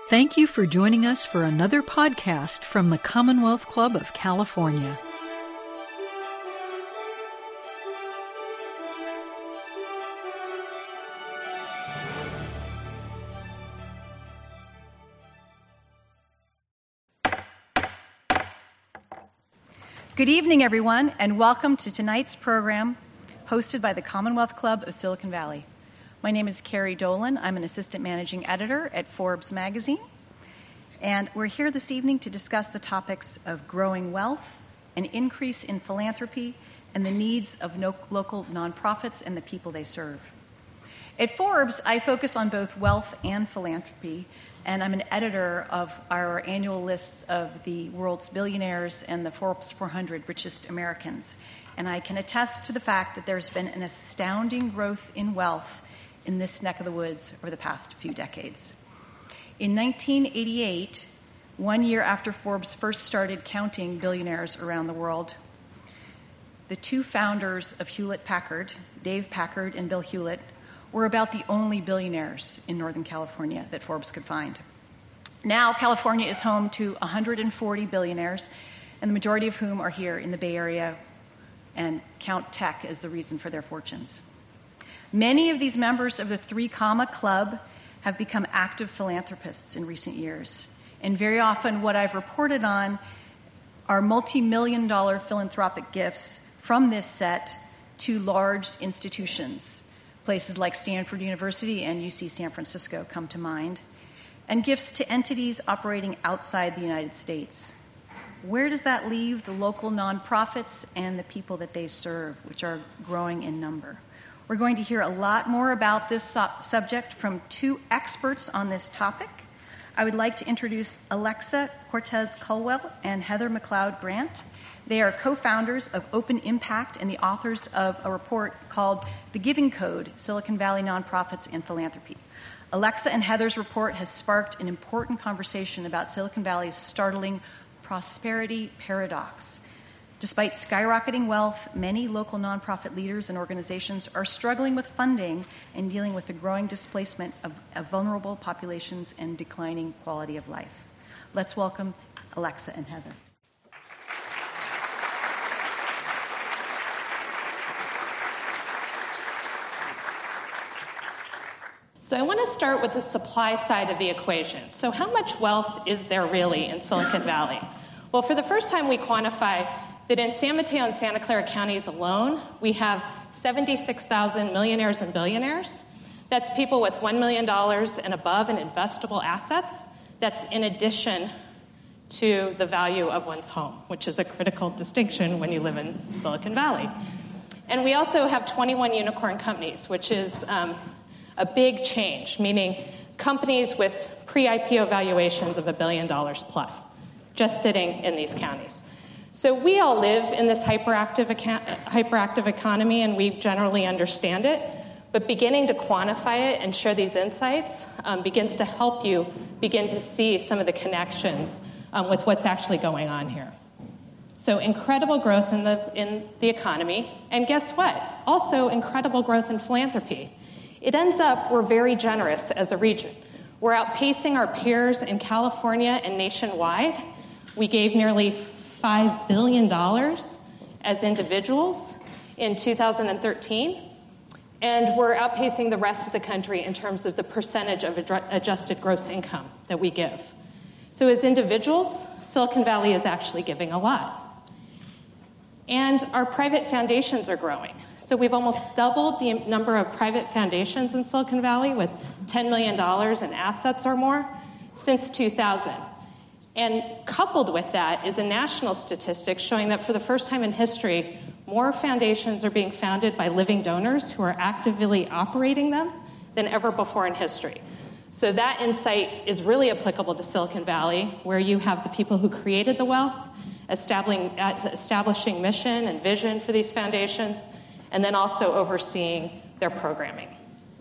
Thank you for joining us for another podcast from the Commonwealth Club of California. Good evening, everyone, and welcome to tonight's program hosted by the Commonwealth Club of Silicon Valley. My name is Carrie Dolan. I'm an assistant managing editor at Forbes magazine, and we're here this evening to discuss the topics of growing wealth, an increase in philanthropy, and the needs of local nonprofits and the people they serve. At Forbes, I focus on both wealth and philanthropy, and I'm an editor of our annual lists of the world's billionaires and the Forbes 400 richest Americans. And I can attest to the fact that there's been an astounding growth in wealth in this neck of the woods over the past few decades. In 1988, 1 year after Forbes first started counting billionaires around the world, the two founders of Hewlett-Packard, Dave Packard and Bill Hewlett, were about the only billionaires in Northern California that Forbes could find. Now, California is home to 140 billionaires, and the majority of whom are here in the Bay Area and count tech as the reason for their fortunes. Many of these members of the Three Comma Club have become active philanthropists in recent years, and very often what I've reported on are multi-million-dollar philanthropic gifts from this set to large institutions. Places like Stanford University and UC San Francisco come to mind, and gifts to entities operating outside the United States. Where does that leave the local nonprofits and the people that they serve, which are growing in number? We're going to hear a lot more about this subject from two experts on this topic. I would like to introduce Alexa Cortez-Culwell and Heather McLeod-Grant. They are co-founders of Open Impact and the authors of a report called The Giving Code, Silicon Valley Nonprofits and Philanthropy. Alexa and Heather's report has sparked an important conversation about Silicon Valley's startling prosperity paradox. Despite skyrocketing wealth, many local nonprofit leaders and organizations are struggling with funding and dealing with the growing displacement of vulnerable populations and declining quality of life. Let's welcome Alexa and Heather. So I want to start with the supply side of the equation. So how much wealth is there really in Silicon Valley? Well, for the first time, we quantify that in San Mateo and Santa Clara counties alone, we have 76,000 millionaires and billionaires. That's people with $1 million and above in investable assets. That's in addition to the value of one's home, which is a critical distinction when you live in Silicon Valley. And we also have 21 unicorn companies, which is a big change, meaning companies with pre-IPO valuations of $1 billion plus, just sitting in these counties. So we all live in this hyperactive economy, and we generally understand it, but beginning to quantify it and share these insights begins to help you begin to see some of the connections with what's actually going on here. So incredible growth in the economy, and guess what? Also incredible growth in philanthropy. It ends up we're very generous as a region. We're outpacing our peers in California and nationwide. We gave nearly $5 billion as individuals in 2013, and we're outpacing the rest of the country in terms of the percentage of adjusted gross income that we give. So as individuals, Silicon Valley is actually giving a lot. And our private foundations are growing. So we've almost doubled the number of private foundations in Silicon Valley with $10 million in assets or more since 2000. And coupled with that is a national statistic showing that for the first time in history, more foundations are being founded by living donors who are actively operating them than ever before in history. So that insight is really applicable to Silicon Valley, where you have the people who created the wealth, establishing mission and vision for these foundations, and then also overseeing their programming.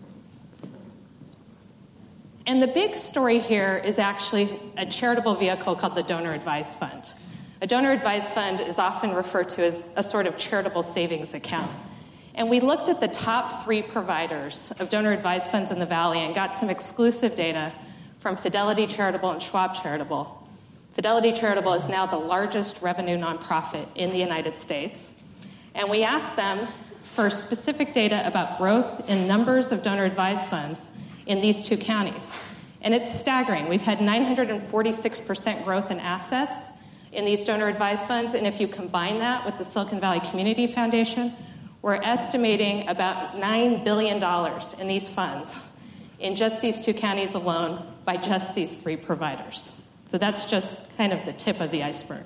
And the big story here is actually a charitable vehicle called the Donor Advised Fund. A donor advised fund is often referred to as a sort of charitable savings account. And we looked at the top 3 providers of donor advised funds in the Valley and got some exclusive data from Fidelity Charitable and Schwab Charitable. Fidelity Charitable is now the largest revenue nonprofit in the United States. And we asked them for specific data about growth in numbers of donor-advised funds in these two counties. And it's staggering. We've had 946% growth in assets in these donor-advised funds, and if you combine that with the Silicon Valley Community Foundation, we're estimating about $9 billion in these funds in just these two counties alone by just these three providers. So that's just kind of the tip of the iceberg.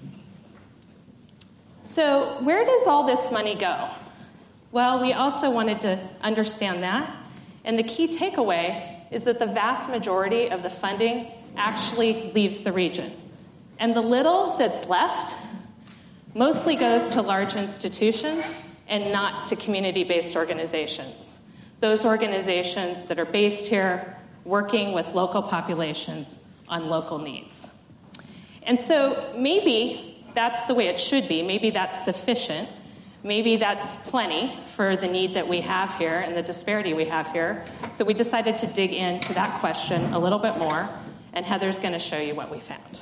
So where does all this money go? Well, we also wanted to understand that, and the key takeaway is that the vast majority of the funding actually leaves the region. And the little that's left mostly goes to large institutions and not to community-based organizations. Those organizations that are based here, working with local populations on local needs. And so maybe that's the way it should be. Maybe that's sufficient. Maybe that's plenty for the need that we have here and the disparity we have here. So we decided to dig into that question a little bit more, and Heather's going to show you what we found.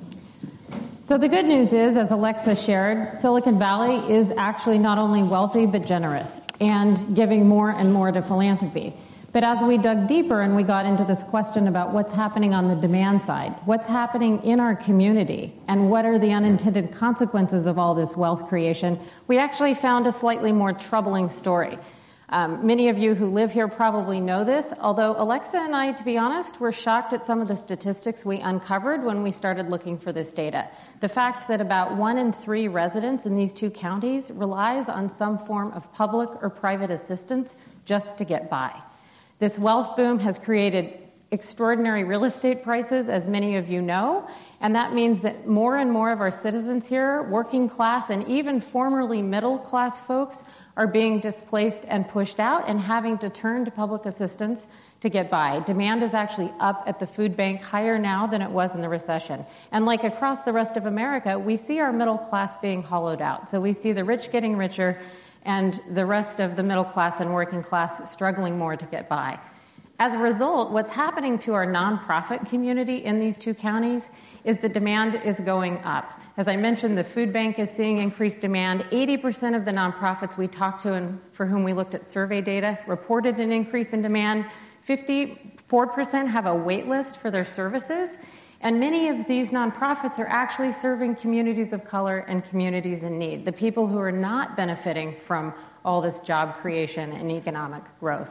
So the good news is, as Alexa shared, Silicon Valley is actually not only wealthy but generous and giving more and more to philanthropy. But as we dug deeper and we got into this question about what's happening on the demand side, what's happening in our community, and what are the unintended consequences of all this wealth creation, we actually found a slightly more troubling story. Many of you who live here probably know this, although Alexa and I, to be honest, were shocked at some of the statistics we uncovered when we started looking for this data. The fact that about 1 in 3 residents in these two counties relies on some form of public or private assistance just to get by. This wealth boom has created extraordinary real estate prices, as many of you know, and that means that more and more of our citizens here, working class and even formerly middle class folks, are being displaced and pushed out and having to turn to public assistance to get by. Demand is actually up at the food bank, higher now than it was in the recession. And like across the rest of America, we see our middle class being hollowed out. So we see the rich getting richer and the rest of the middle class and working class struggling more to get by. As a result, what's happening to our nonprofit community in these two counties is the demand is going up. As I mentioned, the food bank is seeing increased demand. 80% of the nonprofits we talked to and for whom we looked at survey data reported an increase in demand. 54% have a wait list for their services. And many of these nonprofits are actually serving communities of color and communities in need, the people who are not benefiting from all this job creation and economic growth.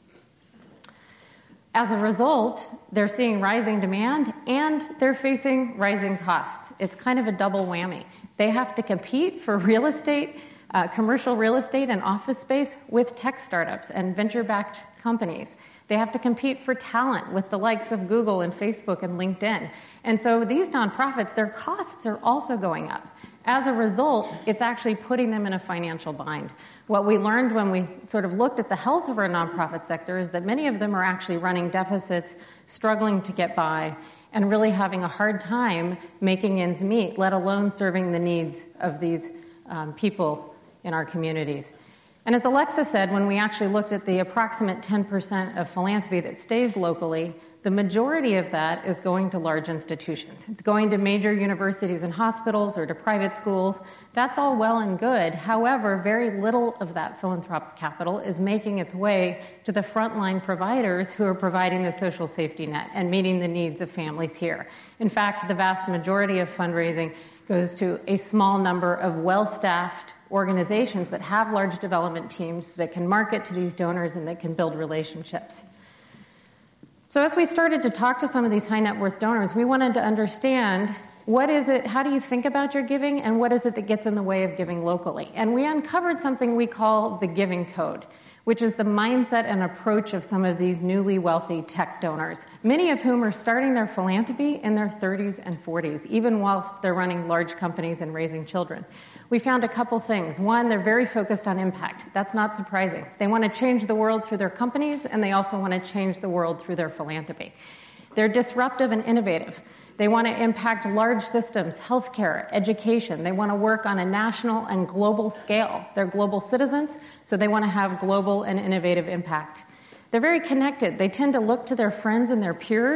As a result, they're seeing rising demand and they're facing rising costs. It's kind of a double whammy. They have to compete for real estate, commercial real estate and office space with tech startups and venture-backed companies. They have to compete for talent with the likes of Google and Facebook and LinkedIn. And so these nonprofits, their costs are also going up. As a result, it's actually putting them in a financial bind. What we learned when we sort of looked at the health of our nonprofit sector is that many of them are actually running deficits, struggling to get by, and really having a hard time making ends meet, let alone serving the needs of these people in our communities. And as Alexa said, when we actually looked at the approximate 10% of philanthropy that stays locally, the majority of that is going to large institutions. It's going to major universities and hospitals or to private schools. That's all well and good. However, very little of that philanthropic capital is making its way to the frontline providers who are providing the social safety net and meeting the needs of families here. In fact, the vast majority of fundraising goes to a small number of well-staffed organizations that have large development teams that can market to these donors and that can build relationships. So as we started to talk to some of these high net worth donors, we wanted to understand what is it, how do you think about your giving, and what is it that gets in the way of giving locally? And we uncovered something we call the giving code, which is the mindset and approach of some of these newly wealthy tech donors, many of whom are starting their philanthropy in their 30s and 40s, even whilst they're running large companies and raising children. We found a couple things. One, they're very focused on impact. That's not surprising. They want to change the world through their companies, and they also want to change the world through their philanthropy. They're disruptive and innovative. They want to impact large systems, healthcare, education. They want to work on a national and global scale. They're global citizens, so they want to have global and innovative impact. They're very connected. They tend to look to their friends and their peers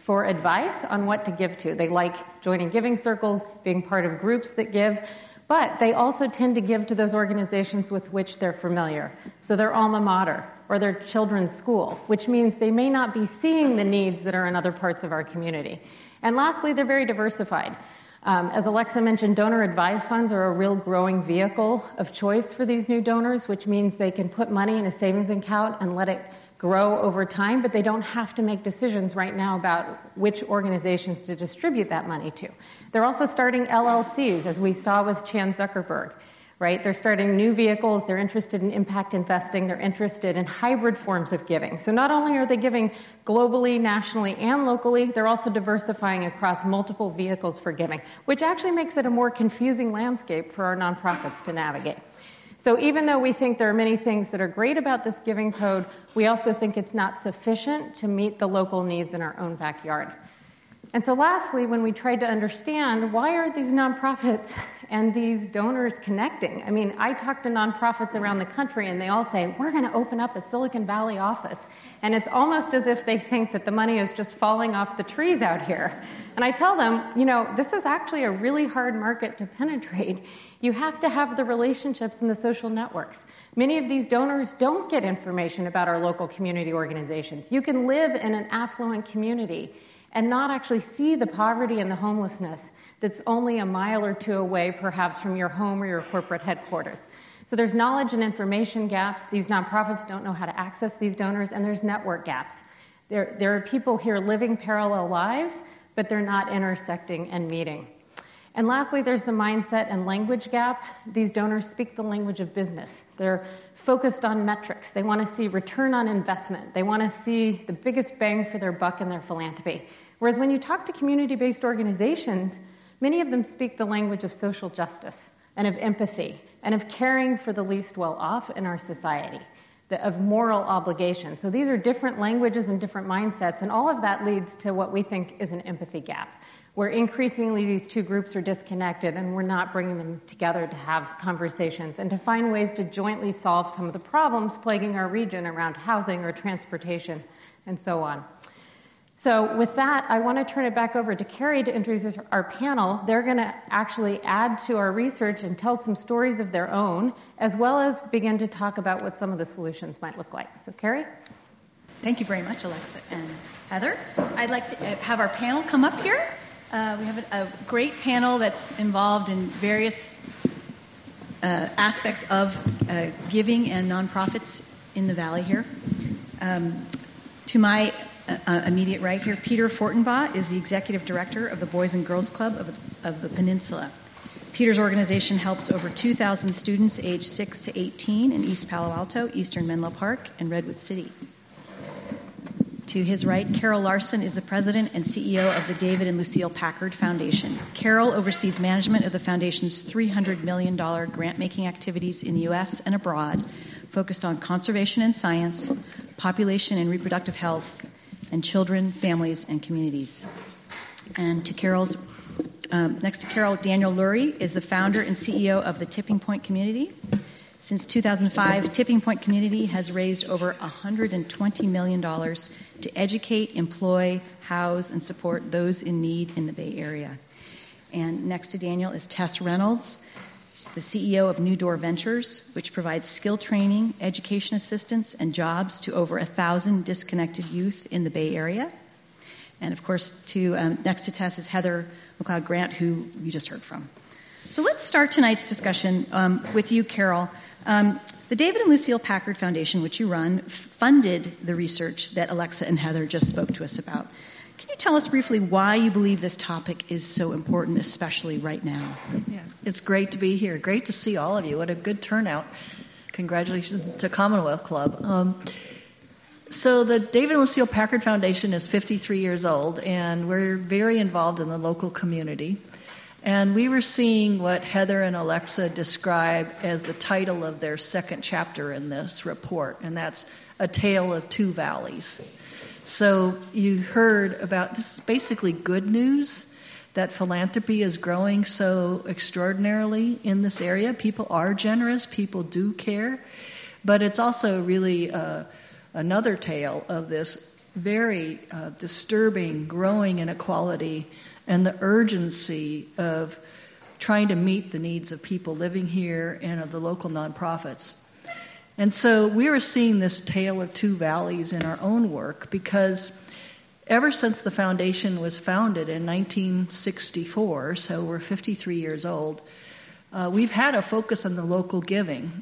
for advice on what to give to. They like joining giving circles, being part of groups that give, but they also tend to give to those organizations with which they're familiar. So their alma mater or their children's school, which means they may not be seeing the needs that are in other parts of our community. And lastly, they're very diversified. As Alexa mentioned, donor advised funds are a real growing vehicle of choice for these new donors, which means they can put money in a savings account and let it grow over time, but they don't have to make decisions right now about which organizations to distribute that money to. They're also starting LLCs, as we saw with Chan Zuckerberg, right? They're starting new vehicles, they're interested in impact investing, they're interested in hybrid forms of giving. So not only are they giving globally, nationally, and locally, they're also diversifying across multiple vehicles for giving, which actually makes it a more confusing landscape for our nonprofits to navigate. So even though we think there are many things that are great about this giving code, we also think it's not sufficient to meet the local needs in our own backyard. And so lastly, when we tried to understand why are these nonprofits and these donors connecting? I mean, I talk to nonprofits around the country and they all say, we're going to open up a Silicon Valley office. And it's almost as if they think that the money is just falling off the trees out here. And I tell them, this is actually a really hard market to penetrate. You have to have the relationships and the social networks. Many of these donors don't get information about our local community organizations. You can live in an affluent community and not actually see the poverty and the homelessness that's only a mile or two away, perhaps, from your home or your corporate headquarters. So there's knowledge and information gaps. These nonprofits don't know how to access these donors, and there's network gaps. There are people here living parallel lives, but they're not intersecting and meeting. And lastly, there's the mindset and language gap. These donors speak the language of business. They're focused on metrics. They want to see return on investment. They want to see the biggest bang for their buck in their philanthropy. Whereas when you talk to community-based organizations, many of them speak the language of social justice and of empathy and of caring for the least well-off in our society, of moral obligation. So these are different languages and different mindsets, and all of that leads to what we think is an empathy gap, where increasingly these two groups are disconnected and we're not bringing them together to have conversations and to find ways to jointly solve some of the problems plaguing our region around housing or transportation and so on. So with that, I want to turn it back over to Carrie to introduce our panel. They're going to actually add to our research and tell some stories of their own, as well as begin to talk about what some of the solutions might look like. So Carrie? Thank you very much, Alexa and Heather. I'd like to have our panel come up here. We have a great panel that's involved in various aspects of giving and nonprofits in the Valley here. To my immediate right here, Peter Fortenbaugh is the Executive Director of the Boys and Girls Club of the Peninsula. Peter's organization helps over 2,000 students aged 6 to 18 in East Palo Alto, Eastern Menlo Park, and Redwood City. To his right, Carol Larson is the president and CEO of the David and Lucille Packard Foundation. Carol oversees management of the foundation's $300 million grant-making activities in the U.S. and abroad, focused on conservation and science, population and reproductive health, and children, families, and communities. And to Carol's next to Carol, Daniel Lurie is the founder and CEO of the Tipping Point Community. Since 2005, Tipping Point Community has raised over $120 million to educate, employ, house, and support those in need in the Bay Area. And next to Daniel is Tess Reynolds, the CEO of New Door Ventures, which provides skill training, education assistance, and jobs to over 1,000 disconnected youth in the Bay Area. And of course, next to Tess is Heather McLeod Grant, who you just heard from. So let's start tonight's discussion with you, Carol. The David and Lucille Packard Foundation, which you run, funded the research that Alexa and Heather just spoke to us about. Can you tell us briefly why you believe this topic is so important, especially right now? Yeah, it's great to be here. Great to see all of you. What a good turnout. Congratulations to Commonwealth Club. So the David and Lucille Packard Foundation is 53 years old, and we're very involved in the local community. And we were seeing what Heather and Alexa describe as the title of their second chapter in this report, and that's A Tale of Two Valleys. So you heard about, this is basically good news, that philanthropy is growing so extraordinarily in this area. People are generous, people do care, but it's also really another tale of this very disturbing growing inequality and the urgency of trying to meet the needs of people living here and of the local nonprofits. And so we were seeing this tale of two valleys in our own work because ever since the foundation was founded in 1964, so we're 53 years old, we've had a focus on the local giving.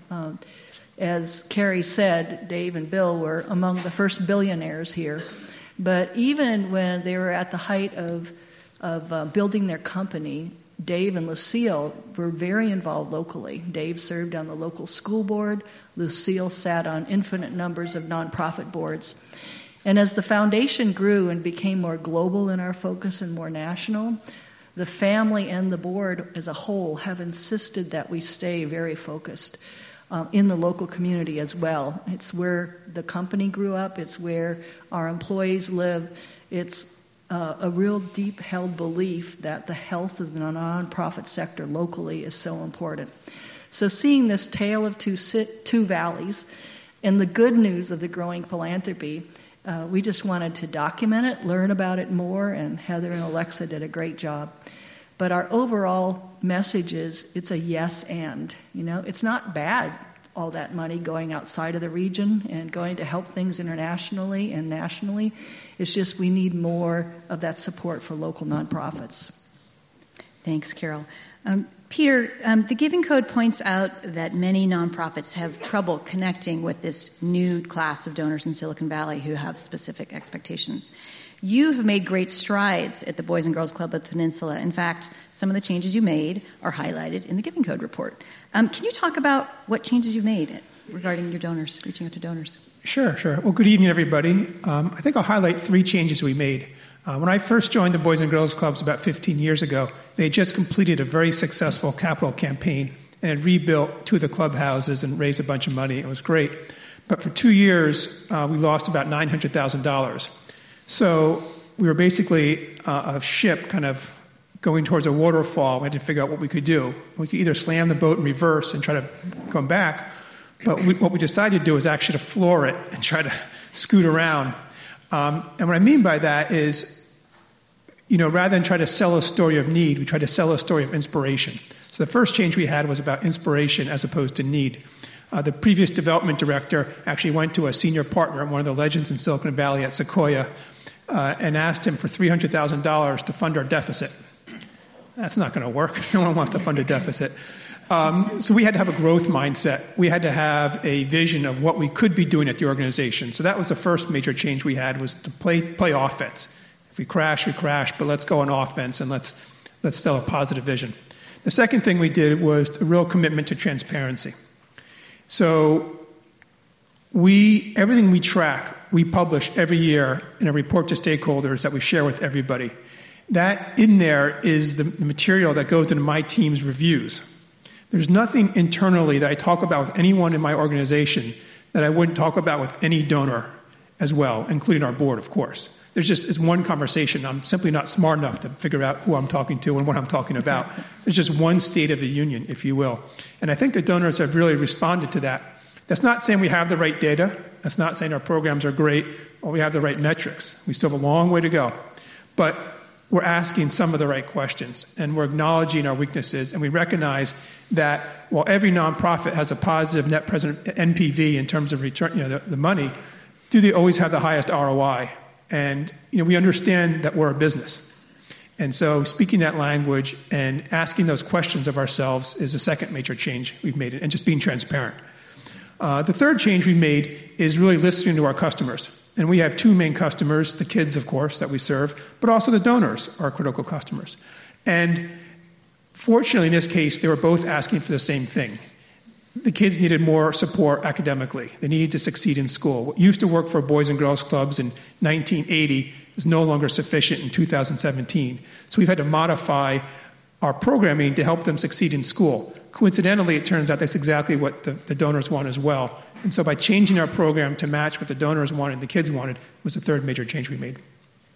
As Carrie said, Dave and Bill were among the first billionaires here. But even when they were at the height of building their company, Dave and Lucille were very involved locally. Dave served on the local school board. Lucille sat on infinite numbers of nonprofit boards. And as the foundation grew and became more global in our focus and more national, the family and the board as a whole have insisted that we stay very focused in the local community as well. It's where the company grew up. It's where our employees live. It's a real deep-held belief that the health of the nonprofit sector locally is so important. So seeing this tale of two valleys and the good news of the growing philanthropy, we just wanted to document it, learn about it more, and Heather and Alexa did a great job. But our overall message is it's a yes and. It's not bad, all that money going outside of the region and going to help things internationally and nationally. It's just we need more of that support for local nonprofits. Thanks, Carol. Peter, the Giving Code points out that many nonprofits have trouble connecting with this new class of donors in Silicon Valley who have specific expectations. You have made great strides at the Boys and Girls Club of the Peninsula. In fact, some of the changes you made are highlighted in the Giving Code report. Can you talk about what changes you've made regarding your donors, reaching out to donors? Sure. Well, good evening, everybody. I think I'll highlight 3 changes we made. When I first joined the Boys and Girls Clubs about 15 years ago, they had just completed a very successful capital campaign and had rebuilt 2 of the clubhouses and raised a bunch of money. It was great. But for 2 years, we lost about $900,000. So we were basically a ship kind of going towards a waterfall. We had to figure out what we could do. We could either slam the boat in reverse and try to come back, but what we decided to do is actually to floor it and try to scoot around. And what I mean by that is, rather than try to sell a story of need, we try to sell a story of inspiration. So the first change we had was about inspiration as opposed to need. The previous development director actually went to a senior partner, one of the legends in Silicon Valley at Sequoia, and asked him for $300,000 to fund our deficit. That's not going to work. No one wants to fund a deficit. So we had to have a growth mindset. We had to have a vision of what we could be doing at the organization. So that was the first major change we had, was to play offense. If we crash, we crash, but let's go on offense and let's sell a positive vision. The second thing we did was a real commitment to transparency. So everything we track, we publish every year in a report to stakeholders that we share with everybody. That in there is the material that goes into my team's reviews. There's nothing internally that I talk about with anyone in my organization that I wouldn't talk about with any donor as well, including our board, of course. It's one conversation. I'm simply not smart enough to figure out who I'm talking to and what I'm talking about. There's just one state of the union, if you will. And I think the donors have really responded to that. That's not saying we have the right data. That's not saying our programs are great or we have the right metrics. We still have a long way to go. But we're asking some of the right questions, and we're acknowledging our weaknesses, and we recognize that while every nonprofit has a positive net present NPV in terms of return, the money, do they always have the highest ROI? And we understand that we're a business. And so speaking that language and asking those questions of ourselves is the second major change we've made, and just being transparent. The third change we made is really listening to our customers. And we have 2 main customers, the kids, of course, that we serve, but also the donors are critical customers. And fortunately, in this case, they were both asking for the same thing. The kids needed more support academically. They needed to succeed in school. What used to work for Boys and Girls Clubs in 1980 is no longer sufficient in 2017. So we've had to modify our programming to help them succeed in school. Coincidentally, it turns out that's exactly what the donors want as well. And so by changing our program to match what the donors wanted, the kids wanted, was the third major change we made.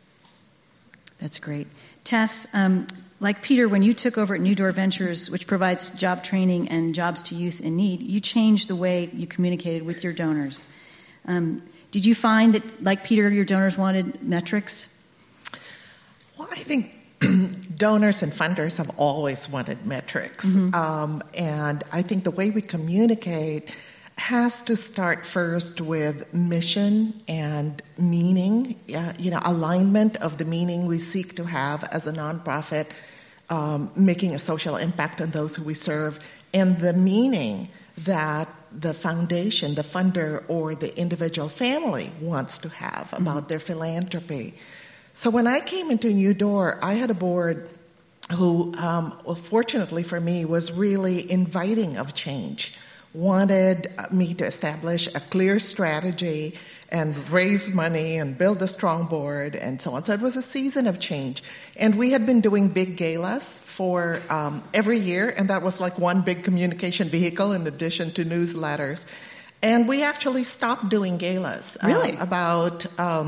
That's great. Tess, like Peter, when you took over at New Door Ventures, which provides job training and jobs to youth in need, you changed the way you communicated with your donors. Did you find that, like Peter, your donors wanted metrics? Well, I think donors and funders have always wanted metrics. And I think the way we communicate has to start first with mission and meaning, alignment of the meaning we seek to have as a nonprofit, making a social impact on those who we serve, and the meaning that the foundation, the funder, or the individual family wants to have about their philanthropy. So when I came into New Door, I had a board who, fortunately for me, was really inviting of change, wanted me to establish a clear strategy and raise money and build a strong board and so on. So it was a season of change. And we had been doing big galas for every year, and that was like one big communication vehicle in addition to newsletters. And we actually stopped doing galas. Really? About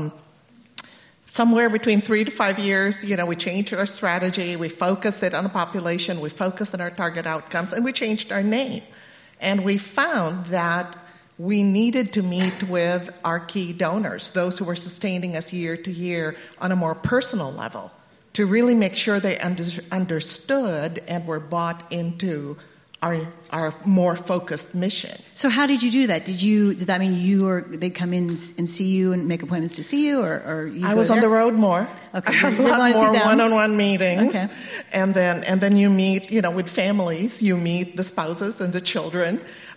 somewhere between 3 to 5 years, we changed our strategy, we focused it on the population, we focused on our target outcomes, and we changed our name. And we found that we needed to meet with our key donors, those who were sustaining us year to year on a more personal level, to really make sure they understood and were bought into our more focused mission. So how did you do that? Did that mean they'd come in and see you and make appointments to see you, or you I was on the road more. Okay, a lot more one-on-one meetings, okay. and then you meet, with families. You meet the spouses and the children,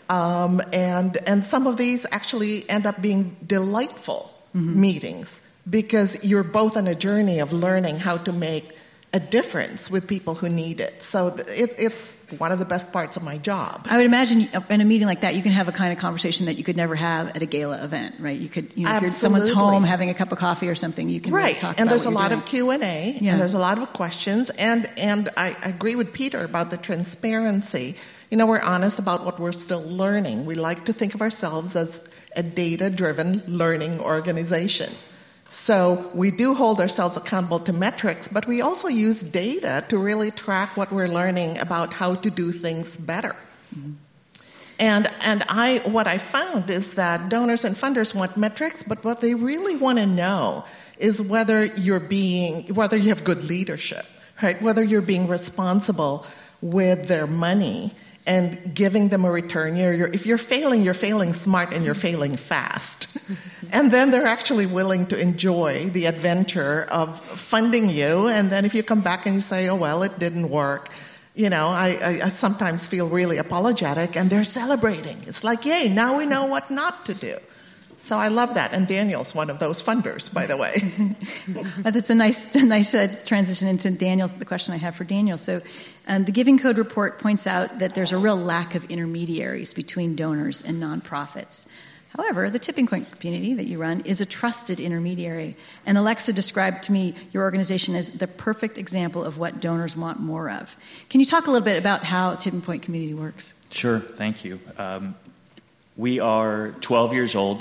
and some of these actually end up being delightful meetings because you're both on a journey of learning how to make a difference with people who need it. So it's one of the best parts of my job. I would imagine in a meeting like that, you can have a kind of conversation that you could never have at a gala event, right? You could, if you're someone's home having a cup of coffee or something, you can really talk about and there's what a lot doing. of Q&A, and there's a lot of questions, and I agree with Peter about the transparency. We're honest about what we're still learning. We like to think of ourselves as a data-driven learning organization. So we do hold ourselves accountable to metrics, but we also use data to really track what we're learning about how to do things better. And what I found is that donors and funders want metrics, but what they really want to know is whether you have good leadership, right? Whether you're being responsible with their money and giving them a return. If you're failing smart and you're failing fast. And then they're actually willing to enjoy the adventure of funding you. And then if you come back and you say, oh, well, it didn't work, I sometimes feel really apologetic, and they're celebrating. It's like, yay, now we know what not to do. So I love that. And Daniel's one of those funders, by the way. That's a nice transition into Daniel's, the question I have for Daniel. So the Giving Code report points out that there's a real lack of intermediaries between donors and nonprofits. However, the Tipping Point community that you run is a trusted intermediary. And Alexa described to me your organization as the perfect example of what donors want more of. Can you talk a little bit about how Tipping Point community works? Sure, thank you. We are 12 years old.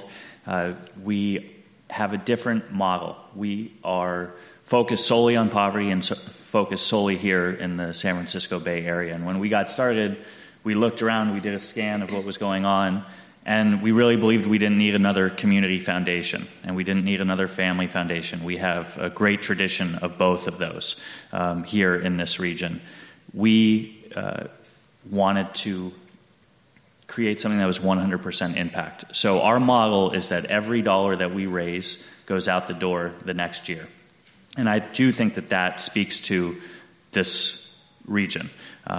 We have a different model. We are focused solely on poverty and focused solely here in the San Francisco Bay Area. And when we got started, we looked around, we did a scan of what was going on, and we really believed we didn't need another community foundation, and we didn't need another family foundation. We have a great tradition of both of those here in this region. We wanted to create something that was 100% impact. So our model is that every dollar that we raise goes out the door the next year. And I do think that speaks to this region.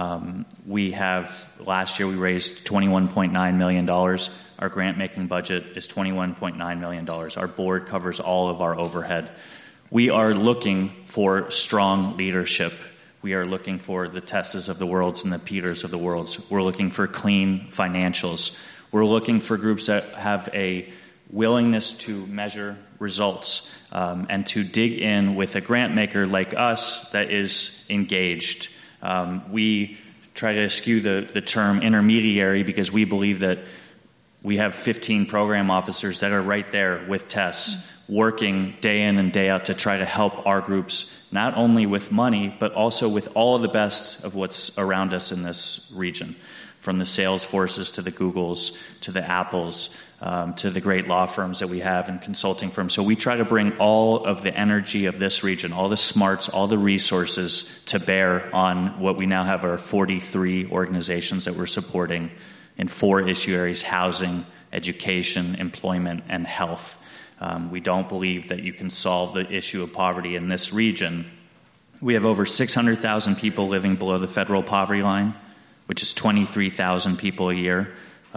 Last year we raised $21.9 million. Our grant-making budget is $21.9 million. Our board covers all of our overhead. We are looking for strong leadership. We are looking for the Tessas of the worlds and the Peters of the worlds. We're looking for clean financials. We're looking for groups that have a willingness to measure results and to dig in with a grant maker like us that is engaged. We try to eschew the term intermediary because we believe that we have 15 program officers that are right there with Tess, working day in and day out to try to help our groups, not only with money, but also with all of the best of what's around us in this region, from the Salesforces to the Googles to the Apples, to the great law firms that we have and consulting firms. So we try to bring all of the energy of this region, all the smarts, all the resources to bear on what we now have our 43 organizations that we're supporting in 4 issue areas: housing, education, employment, and health. We don't believe that you can solve the issue of poverty in this region. We have over 600,000 people living below the federal poverty line, which is 23,000 people a year.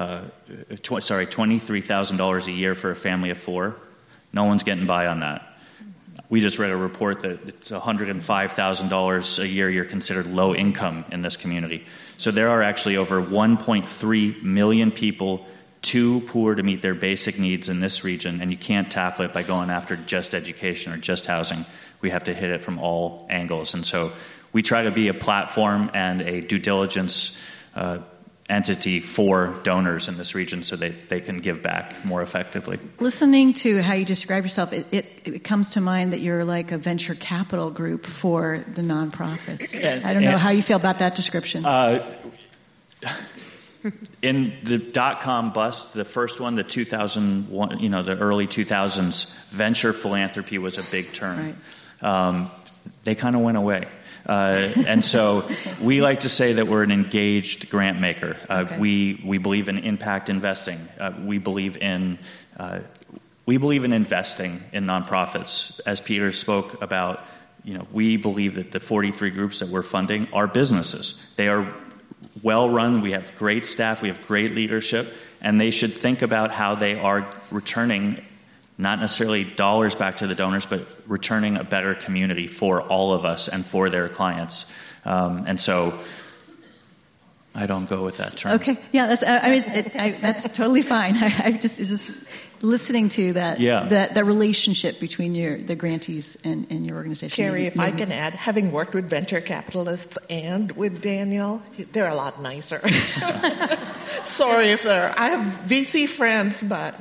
$23,000 a year for a family of 4. No one's getting by on that. We just read a report that it's $105,000 a year you're considered low income in this community. So there are actually over 1.3 million people too poor to meet their basic needs in this region, and you can't tackle it by going after just education or just housing. We have to hit it from all angles. And so we try to be a platform and a due diligence entity for donors in this region so they can give back more effectively. Listening to how you describe yourself, it comes to mind that you're like a venture capital group for the nonprofits. I don't know how you feel about that description. In the dot-com bust, the first one, the 2001, the early 2000s, venture philanthropy was a big term. Right. They kind of went away. And so we like to say that we're an engaged grant maker. Okay. We believe in impact investing. We believe in investing in nonprofits. As Peter spoke about, we believe that the 43 groups that we're funding are businesses. They are well run. We have great staff. We have great leadership, and they should think about how they are returning not necessarily dollars back to the donors, but returning a better community for all of us and for their clients. And so I don't go with that term. Okay. Yeah, that's totally fine. I just listening to that, that relationship between the grantees and your organization. Carrie, if I can add, having worked with venture capitalists and with Daniel, they're a lot nicer. Sorry if I have VC friends, but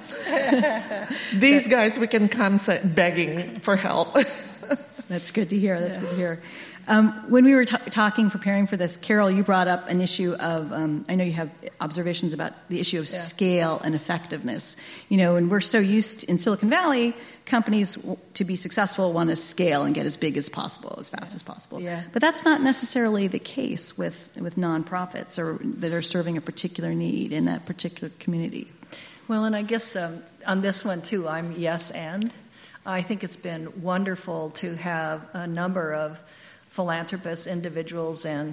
these guys we can come begging for help. That's good to hear. That's good to hear. When we were preparing for this, Carol, you brought up an issue of, I know you have observations about the issue of scale and effectiveness. And we're so used in Silicon Valley, companies to be successful want to scale and get as big as possible, as fast as possible. Yeah. But that's not necessarily the case with nonprofits or that are serving a particular need in that particular community. Well, and I guess on this one, too, I'm yes and. I think it's been wonderful to have a number of philanthropists, individuals, and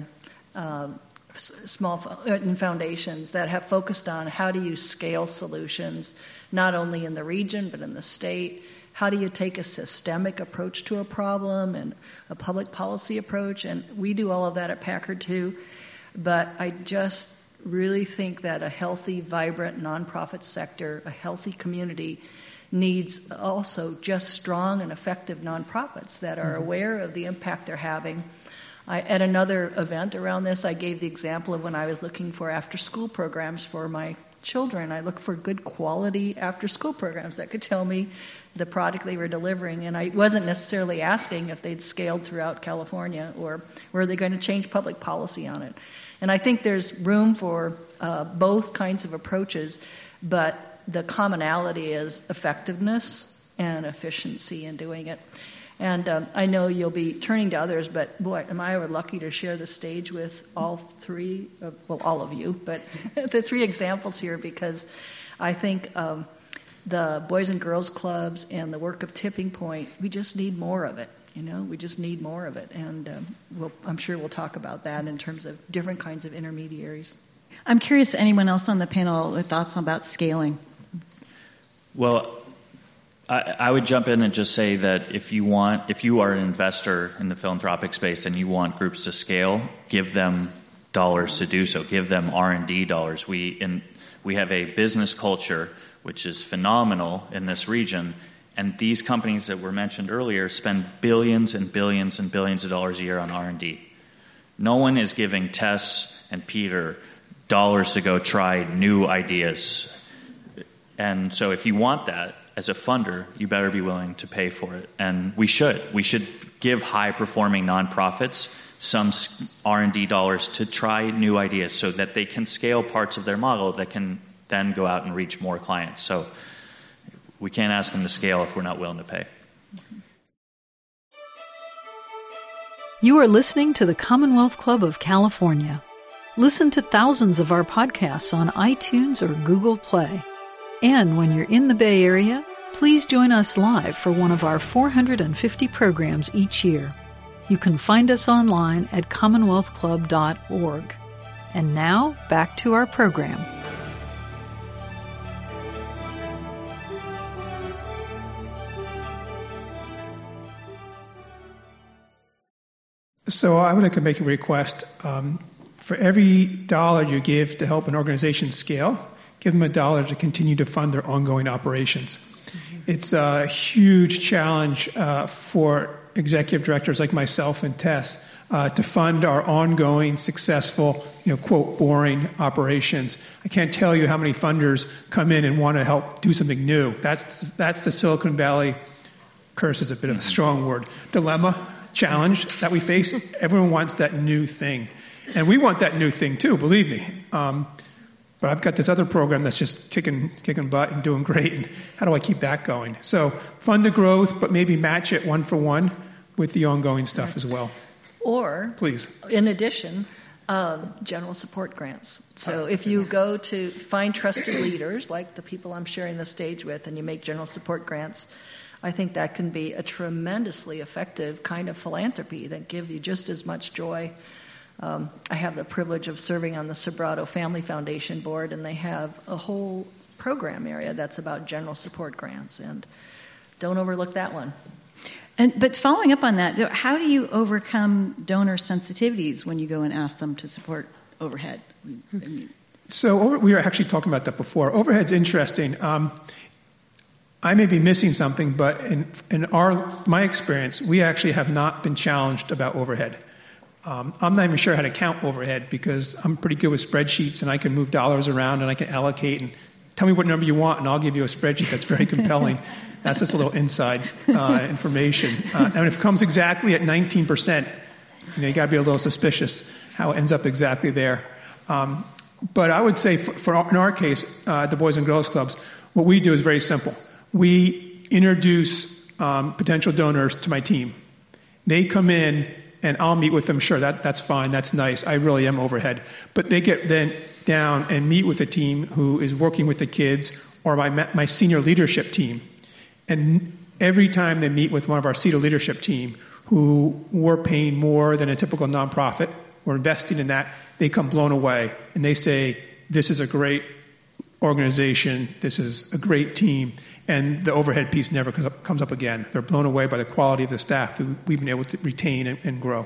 small foundations that have focused on how do you scale solutions, not only in the region but in the state. How do you take a systemic approach to a problem and a public policy approach? And we do all of that at Packard too. But I just really think that a healthy, vibrant nonprofit sector, a healthy community, needs also just strong and effective nonprofits that are aware of the impact they're having. At another event around this, I gave the example of when I was looking for after-school programs for my children. I looked for good quality after-school programs that could tell me the product they were delivering, and I wasn't necessarily asking if they'd scaled throughout California or were they going to change public policy on it. And I think there's room for both kinds of approaches, but the commonality is effectiveness and efficiency in doing it. And I know you'll be turning to others, but boy, am I ever lucky to share the stage with all three, all of you, but the 3 examples here, because I think the Boys and Girls Clubs and the work of Tipping Point, we just need more of it. We just need more of it. And I'm sure we'll talk about that in terms of different kinds of intermediaries. I'm curious, anyone else on the panel with thoughts about scaling? Well, I would jump in and just say that if you are an investor in the philanthropic space and you want groups to scale, give them dollars to do so. Give them R&D dollars. We have a business culture which is phenomenal in this region, and these companies that were mentioned earlier spend billions and billions and billions of dollars a year on R&D. No one is giving Tess and Peter dollars to go try new ideas. And so if you want that as a funder, you better be willing to pay for it. And we should give high-performing nonprofits some R&D dollars to try new ideas so that they can scale parts of their model that can then go out and reach more clients. So we can't ask them to scale if we're not willing to pay. You are listening to the Commonwealth Club of California. Listen to thousands of our podcasts on iTunes or Google Play. And when you're in the Bay Area, please join us live for one of our 450 programs each year. You can find us online at commonwealthclub.org. And now, back to our program. So I would like to make a request. For every dollar you give to help an organization scale, give them $1 to continue to fund their ongoing operations. Mm-hmm. It's a huge challenge for executive directors like myself and Tess to fund our ongoing, successful, quote, boring operations. I can't tell you how many funders come in and want to help do something new. That's the Silicon Valley curse is a bit of a strong word. Dilemma. Challenge that we face. Everyone wants that new thing. And we want that new thing too, believe me. But I've got this other program that's just kicking butt and doing great. And how do I keep that going? So fund the growth, but maybe match it 1-for-1 with the ongoing stuff as well. Or, please, in addition, general support grants. So if you go to find trusted leaders, like the people I'm sharing the stage with, and you make general support grants, I think that can be a tremendously effective kind of philanthropy that gives you just as much joy. I have the privilege of serving on the Sobrato Family Foundation board, and they have a whole program area that's about general support grants, and don't overlook that one. But following up on that, how do you overcome donor sensitivities when you go and ask them to support overhead? So we were actually talking about that before. Overhead's interesting. I may be missing something, but in my experience, we actually have not been challenged about overhead. I'm not even sure how to count overhead because I'm pretty good with spreadsheets and I can move dollars around and I can allocate and tell me what number you want and I'll give you a spreadsheet that's very compelling. That's just a little inside information. And if it comes exactly at 19%, you got to be a little suspicious how it ends up exactly there. But I would say in our case, the Boys and Girls Clubs, what we do is very simple. We introduce potential donors to my team. They come in, and I'll meet with them. Sure, that's fine. That's nice. I really am overhead. But they get then down and meet with a team who is working with the kids or my senior leadership team. And every time they meet with one of our senior leadership team who we're paying more than a typical nonprofit, we're investing in that, they come blown away. And they say, this is a great organization. This is a great team. And the overhead piece never comes up again. They're blown away by the quality of the staff who we've been able to retain and grow.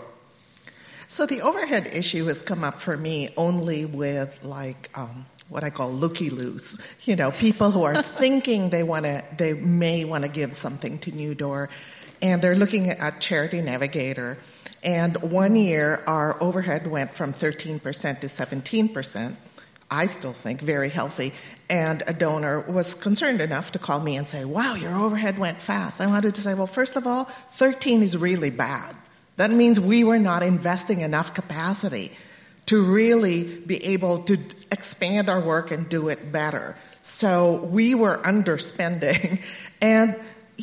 So the overhead issue has come up for me only with what I call looky-loos. People who are thinking they may want to give something to New Door, and they're looking at Charity Navigator. And one year, our overhead went from 13% to 17%. I still think very healthy, and a donor was concerned enough to call me and say, wow, your overhead went fast. I wanted to say, well, first of all, 13 is really bad. That means we were not investing enough capacity to really be able to expand our work and do it better. So we were underspending, and,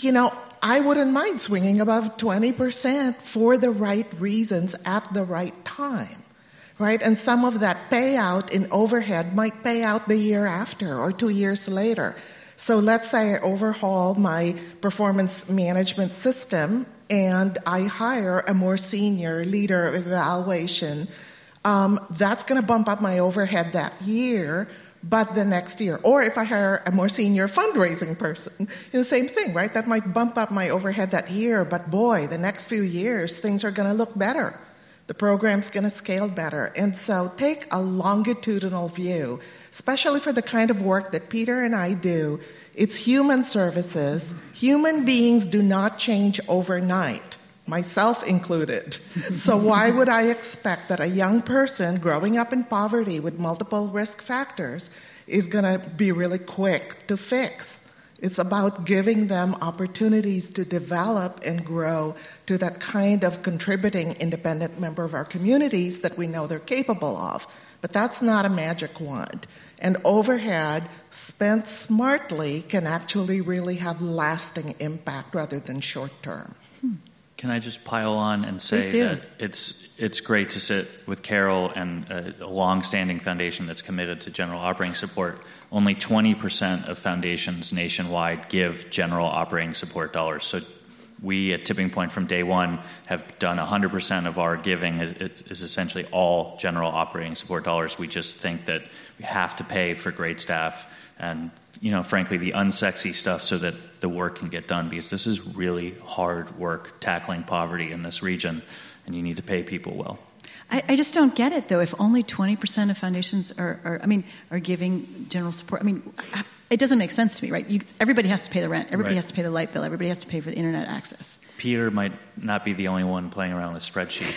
I wouldn't mind swinging above 20% for the right reasons at the right time. Right? And some of that payout in overhead might pay out the year after or 2 years later. So let's say I overhaul my performance management system and I hire a more senior leader of evaluation. That's going to bump up my overhead that year, but the next year. Or if I hire a more senior fundraising person, the same thing, right? That might bump up my overhead that year, but boy, the next few years, things are going to look better. The program's going to scale better. And so take a longitudinal view, especially for the kind of work that Peter and I do. It's human services. Human beings do not change overnight, myself included. So why would I expect that a young person growing up in poverty with multiple risk factors is going to be really quick to fix? It's about giving them opportunities to develop and grow to that kind of contributing independent member of our communities that we know they're capable of. But that's not a magic wand. And overhead, spent smartly, can actually really have lasting impact rather than short-term. Can I just pile on and say that it's great to sit with Carol and a long-standing foundation that's committed to general operating support. Only 20% of foundations nationwide give general operating support dollars. So we at Tipping Point from day one have done 100% of our giving. It is essentially all general operating support dollars. We just think that we have to pay for great staff and, frankly, the unsexy stuff so that the work can get done, because this is really hard work tackling poverty in this region, and you need to pay people well. I just don't get it, though. If only 20% of foundations are giving general support, it doesn't make sense to me, right? Everybody has to pay the rent. Everybody has to pay the light bill. Everybody has to pay for the internet access. Peter might not be the only one playing around with a spreadsheet.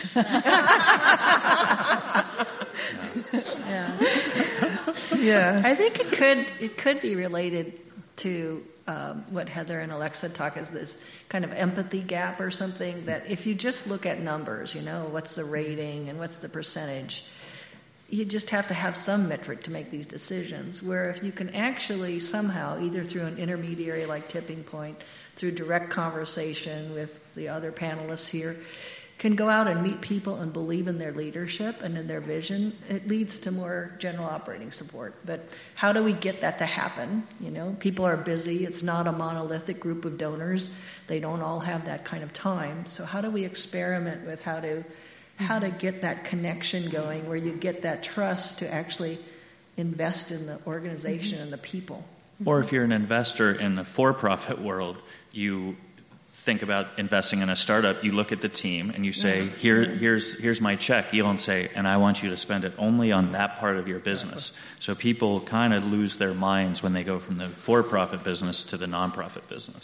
Yeah. Yes. I think it could be related to what Heather and Alexa talk as this kind of empathy gap or something, that if you just look at numbers, what's the rating and what's the percentage, you just have to have some metric to make these decisions, where if you can actually somehow, either through an intermediary like Tipping Point, through direct conversation with the other panelists here, can go out and meet people and believe in their leadership and in their vision, it leads to more general operating support. But how do we get that to happen? People are busy. It's not a monolithic group of donors. They don't all have that kind of time. So how do we experiment with how to get that connection going, where you get that trust to actually invest in the organization and the people? Or if you're an investor in the for-profit world, you think about investing in a startup, you look at the team and you say, here's my check. You don't say, and I want you to spend it only on that part of your business. So people kind of lose their minds when they go from the for-profit business to the nonprofit business.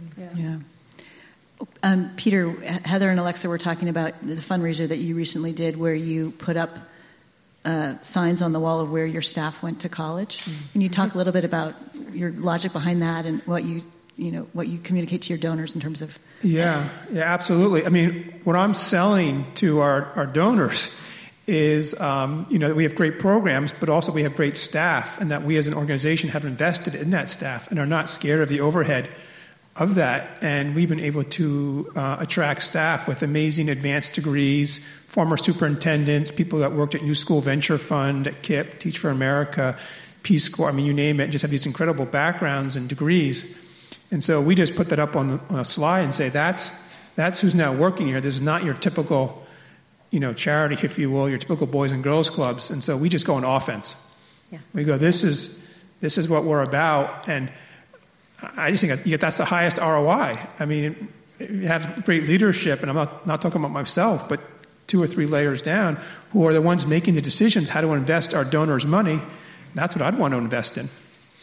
Yeah. Peter, Heather and Alexa were talking about the fundraiser that you recently did, where you put up signs on the wall of where your staff went to college. Can you talk a little bit about your logic behind that and what you communicate to your donors in terms of... Yeah, absolutely. What I'm selling to our donors is, that we have great programs, but also we have great staff, and that we as an organization have invested in that staff and are not scared of the overhead of that. And we've been able to attract staff with amazing advanced degrees, former superintendents, people that worked at New School Venture Fund, at KIPP, Teach for America, Peace Corps, you name it, just have these incredible backgrounds and degrees. And so we just put that up on a slide and say, that's who's now working here. This is not your typical, charity, if you will, your typical boys and girls clubs. And so we just go on offense. Yeah. We go, this is what we're about. And I just think that's the highest ROI. You have great leadership, and I'm not talking about myself, but 2 or 3 layers down, who are the ones making the decisions how to invest our donors' money. That's what I'd want to invest in.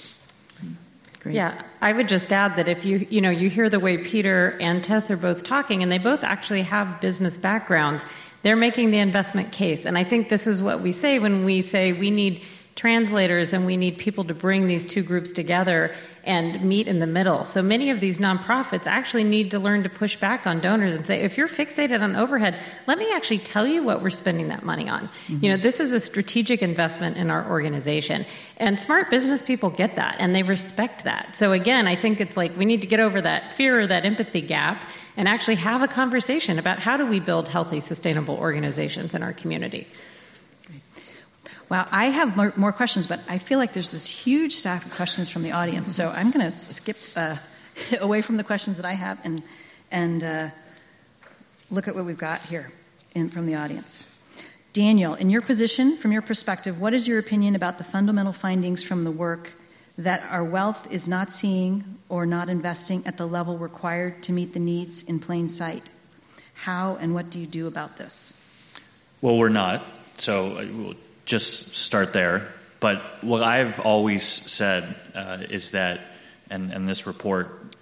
Great. Yeah, I would just add that if you hear the way Peter and Tess are both talking, and they both actually have business backgrounds, they're making the investment case. And I think this is what we say when we say we need translators and we need people to bring these two groups together and meet in the middle. So many of these nonprofits actually need to learn to push back on donors and say, if you're fixated on overhead, let me actually tell you what we're spending that money on. This is a strategic investment in our organization. And smart business people get that, and they respect that. So again, I think it's like we need to get over that fear or that empathy gap and actually have a conversation about how do we build healthy, sustainable organizations in our community. Wow, I have more questions, but I feel like there's this huge stack of questions from the audience. So I'm going to skip away from the questions that I have and look at what we've got here from the audience. Daniel, in your position, from your perspective, what is your opinion about the fundamental findings from the work that our wealth is not seeing or not investing at the level required to meet the needs in plain sight? How and what do you do about this? Well, we're not. So we'll just start there. But what I've always said is that, and this report,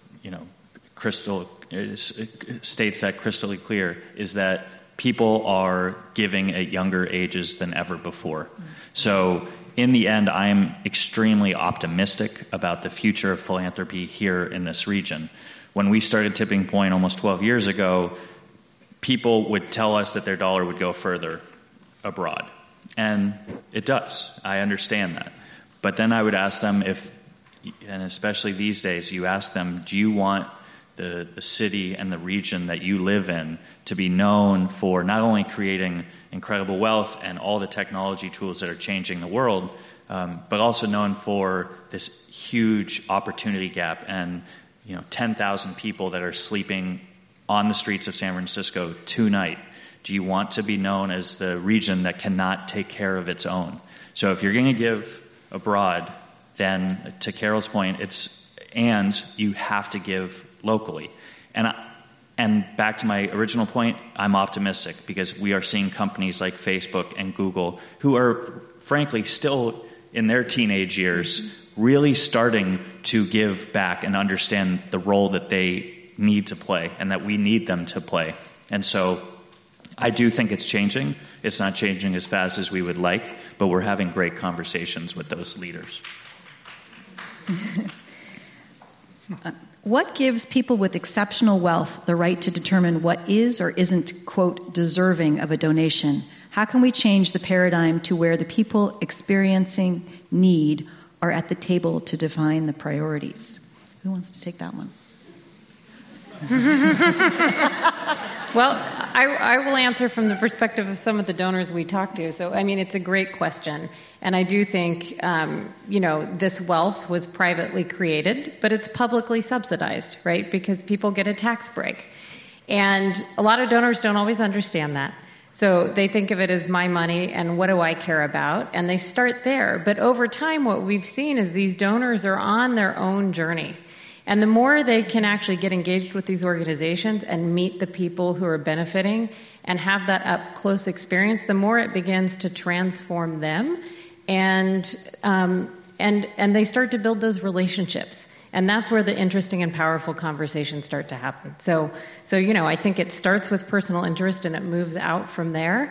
states that crystal clear, is that people are giving at younger ages than ever before. So in the end, I am extremely optimistic about the future of philanthropy here in this region. When we started Tipping Point almost 12 years ago, people would tell us that their dollar would go further abroad. And it does. I understand that. But then I would ask them if, and especially these days, you ask them, do you want the city and the region that you live in to be known for not only creating incredible wealth and all the technology tools that are changing the world, but also known for this huge opportunity gap and 10,000 people that are sleeping on the streets of San Francisco tonight? Do you want to be known as the region that cannot take care of its own? So if you're going to give abroad, then to Carol's point, and you have to give locally. And back to my original point, I'm optimistic because we are seeing companies like Facebook and Google, who are frankly still in their teenage years, really starting to give back and understand the role that they need to play and that we need them to play. And so I do think it's changing. It's not changing as fast as we would like, but we're having great conversations with those leaders. What gives people with exceptional wealth the right to determine what is or isn't, quote, deserving of a donation? How can we change the paradigm to where the people experiencing need are at the table to define the priorities? Who wants to take that one? Well, I will answer from the perspective of some of the donors we talked to. So, I mean, it's a great question. And I do think, this wealth was privately created, but it's publicly subsidized, right? Because people get a tax break. And a lot of donors don't always understand that. So they think of it as my money and what do I care about? And they start there. But over time, what we've seen is these donors are on their own journey. And the more they can actually get engaged with these organizations and meet the people who are benefiting and have that up-close experience, the more it begins to transform them, and they start to build those relationships. And that's where the interesting and powerful conversations start to happen. So I think it starts with personal interest and it moves out from there.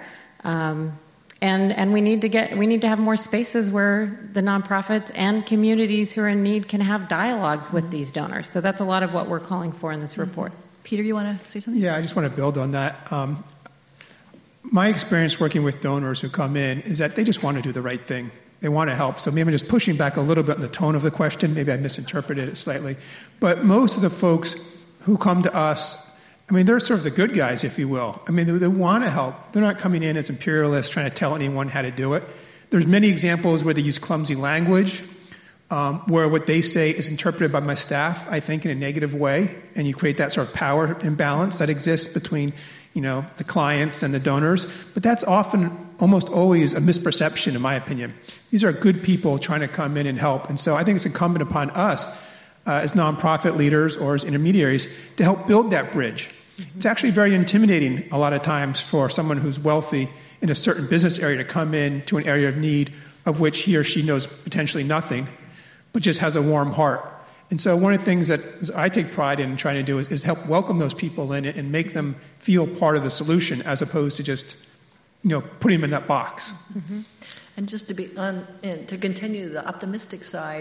And we need to have more spaces where the nonprofits and communities who are in need can have dialogues with these donors. So that's a lot of what we're calling for in this report. Peter, you want to say something? Yeah, I just want to build on that. My experience working with donors who come in is that they just want to do the right thing. They want to help. So maybe I'm just pushing back a little bit on the tone of the question. Maybe I misinterpreted it slightly. But most of the folks who come to us, they're sort of the good guys, if you will. They want to help. They're not coming in as imperialists trying to tell anyone how to do it. There's many examples where they use clumsy language, where what they say is interpreted by my staff, I think, in a negative way, and you create that sort of power imbalance that exists between, the clients and the donors. But that's often, almost always, a misperception, in my opinion. These are good people trying to come in and help. And so I think it's incumbent upon us, as nonprofit leaders or as intermediaries, to help build that bridge. It's actually very intimidating a lot of times for someone who's wealthy in a certain business area to come in to an area of need of which he or she knows potentially nothing, but just has a warm heart. And so one of the things that I take pride in trying to do is help welcome those people in and make them feel part of the solution as opposed to just, putting them in that box. Mm-hmm. And just to continue the optimistic side,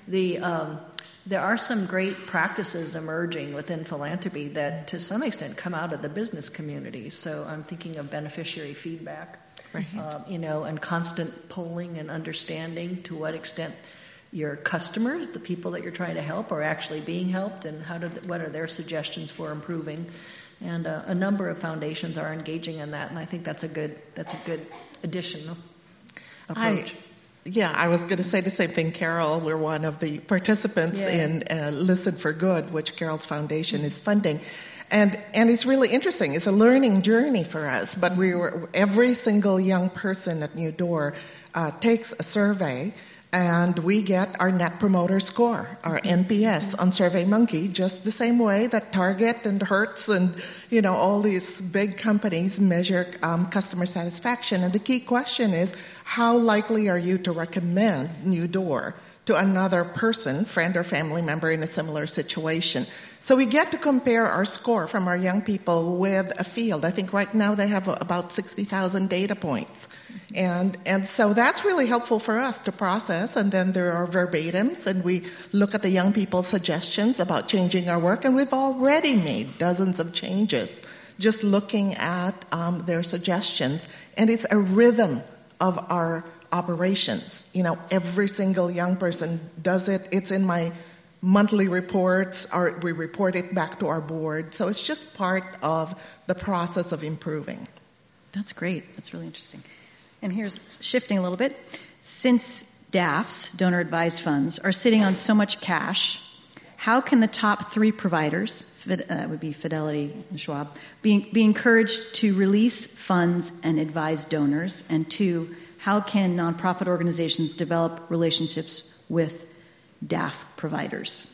there are some great practices emerging within philanthropy that, to some extent, come out of the business community. So I'm thinking of beneficiary feedback, right. And constant polling and understanding to what extent your customers, the people that you're trying to help, are actually being helped, and what are their suggestions for improving. And a number of foundations are engaging in that, and I think that's a good additional approach. I was going to say the same thing, Carol. We're one of the participants in Listen for Good, which Carol's foundation is funding. And it's really interesting. It's a learning journey for us. But every single young person at New Door takes a survey, and we get our Net Promoter Score, our NPS, on SurveyMonkey, just the same way that Target and Hertz and all these big companies measure customer satisfaction. And the key question is, how likely are you to recommend New Door to another person, friend or family member in a similar situation. So we get to compare our score from our young people with a field. I think right now they have about 60,000 data points. And so that's really helpful for us to process. And then there are verbatims, and we look at the young people's suggestions about changing our work, and we've already made dozens of changes just looking at their suggestions. And it's a rhythm of our operations. Every single young person does it. It's in my monthly reports, or we report it back to our board. So it's just part of the process of improving. That's great. That's really interesting. And here's shifting a little bit. Since DAFs, donor advised funds, are sitting on so much cash, how can the top three providers, would be Fidelity and Schwab, be encouraged to release funds and advise donors? And two, how can nonprofit organizations develop relationships with DAF providers?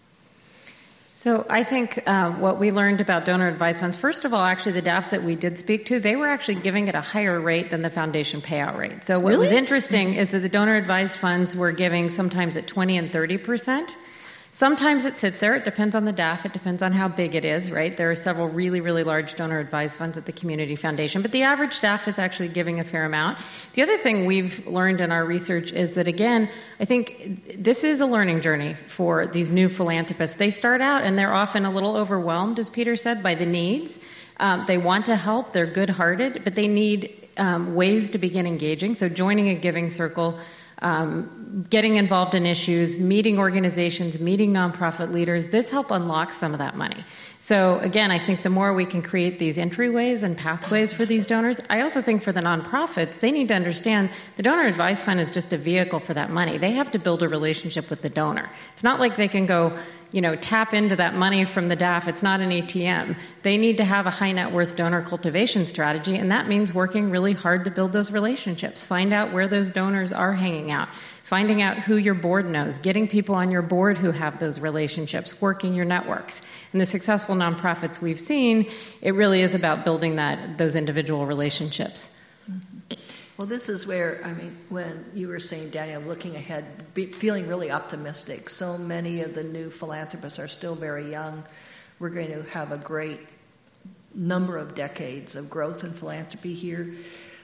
So I think what we learned about donor advised funds, first of all, actually the DAFs that we did speak to, they were actually giving it a higher rate than the foundation payout rate. So what was interesting is that the donor advised funds were giving sometimes at 20 and 30%. Sometimes it sits there. It depends on the DAF. It depends on how big it is, right? There are several really, really large donor-advised funds at the Community Foundation, but the average DAF is actually giving a fair amount. The other thing we've learned in our research is that, again, I think this is a learning journey for these new philanthropists. They start out, and they're often a little overwhelmed, as Peter said, by the needs. They want to help. They're good-hearted, but they need ways to begin engaging. So joining a giving circle, getting involved in issues, meeting organizations, meeting nonprofit leaders, this help unlock some of that money. So again, I think the more we can create these entryways and pathways for these donors, I also think for the nonprofits, they need to understand the donor advised fund is just a vehicle for that money. They have to build a relationship with the donor. It's not like they can go, tap into that money from the DAF. It's not an ATM. They need to have a high net worth donor cultivation strategy, and that means working really hard to build those relationships. Find out where those donors are hanging out. Finding out who your board knows, getting people on your board who have those relationships, working your networks. And the successful nonprofits we've seen, it really is about building those individual relationships. Well, this is where, when you were saying, Daniel, looking ahead, feeling really optimistic. So many of the new philanthropists are still very young. We're going to have a great number of decades of growth in philanthropy here.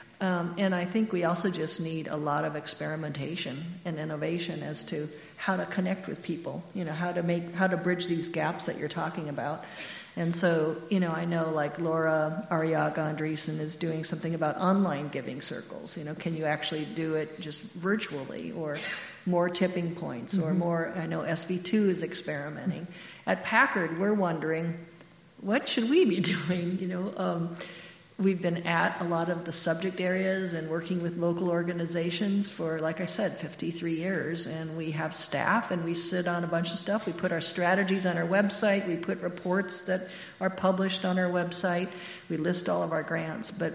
And I think we also just need a lot of experimentation and innovation as to how to connect with people, how to bridge these gaps that you're talking about. And so, I know like Laura Arriaga Andreessen is doing something about online giving circles. Can you actually do it just virtually, or more tipping points, or more, I know SV2 is experimenting. At Packard, we're wondering, what should we be doing? We've been at a lot of the subject areas and working with local organizations for, like I said, 53 years. And we have staff, and we sit on a bunch of stuff. We put our strategies on our website. We put reports that are published on our website. We list all of our grants. But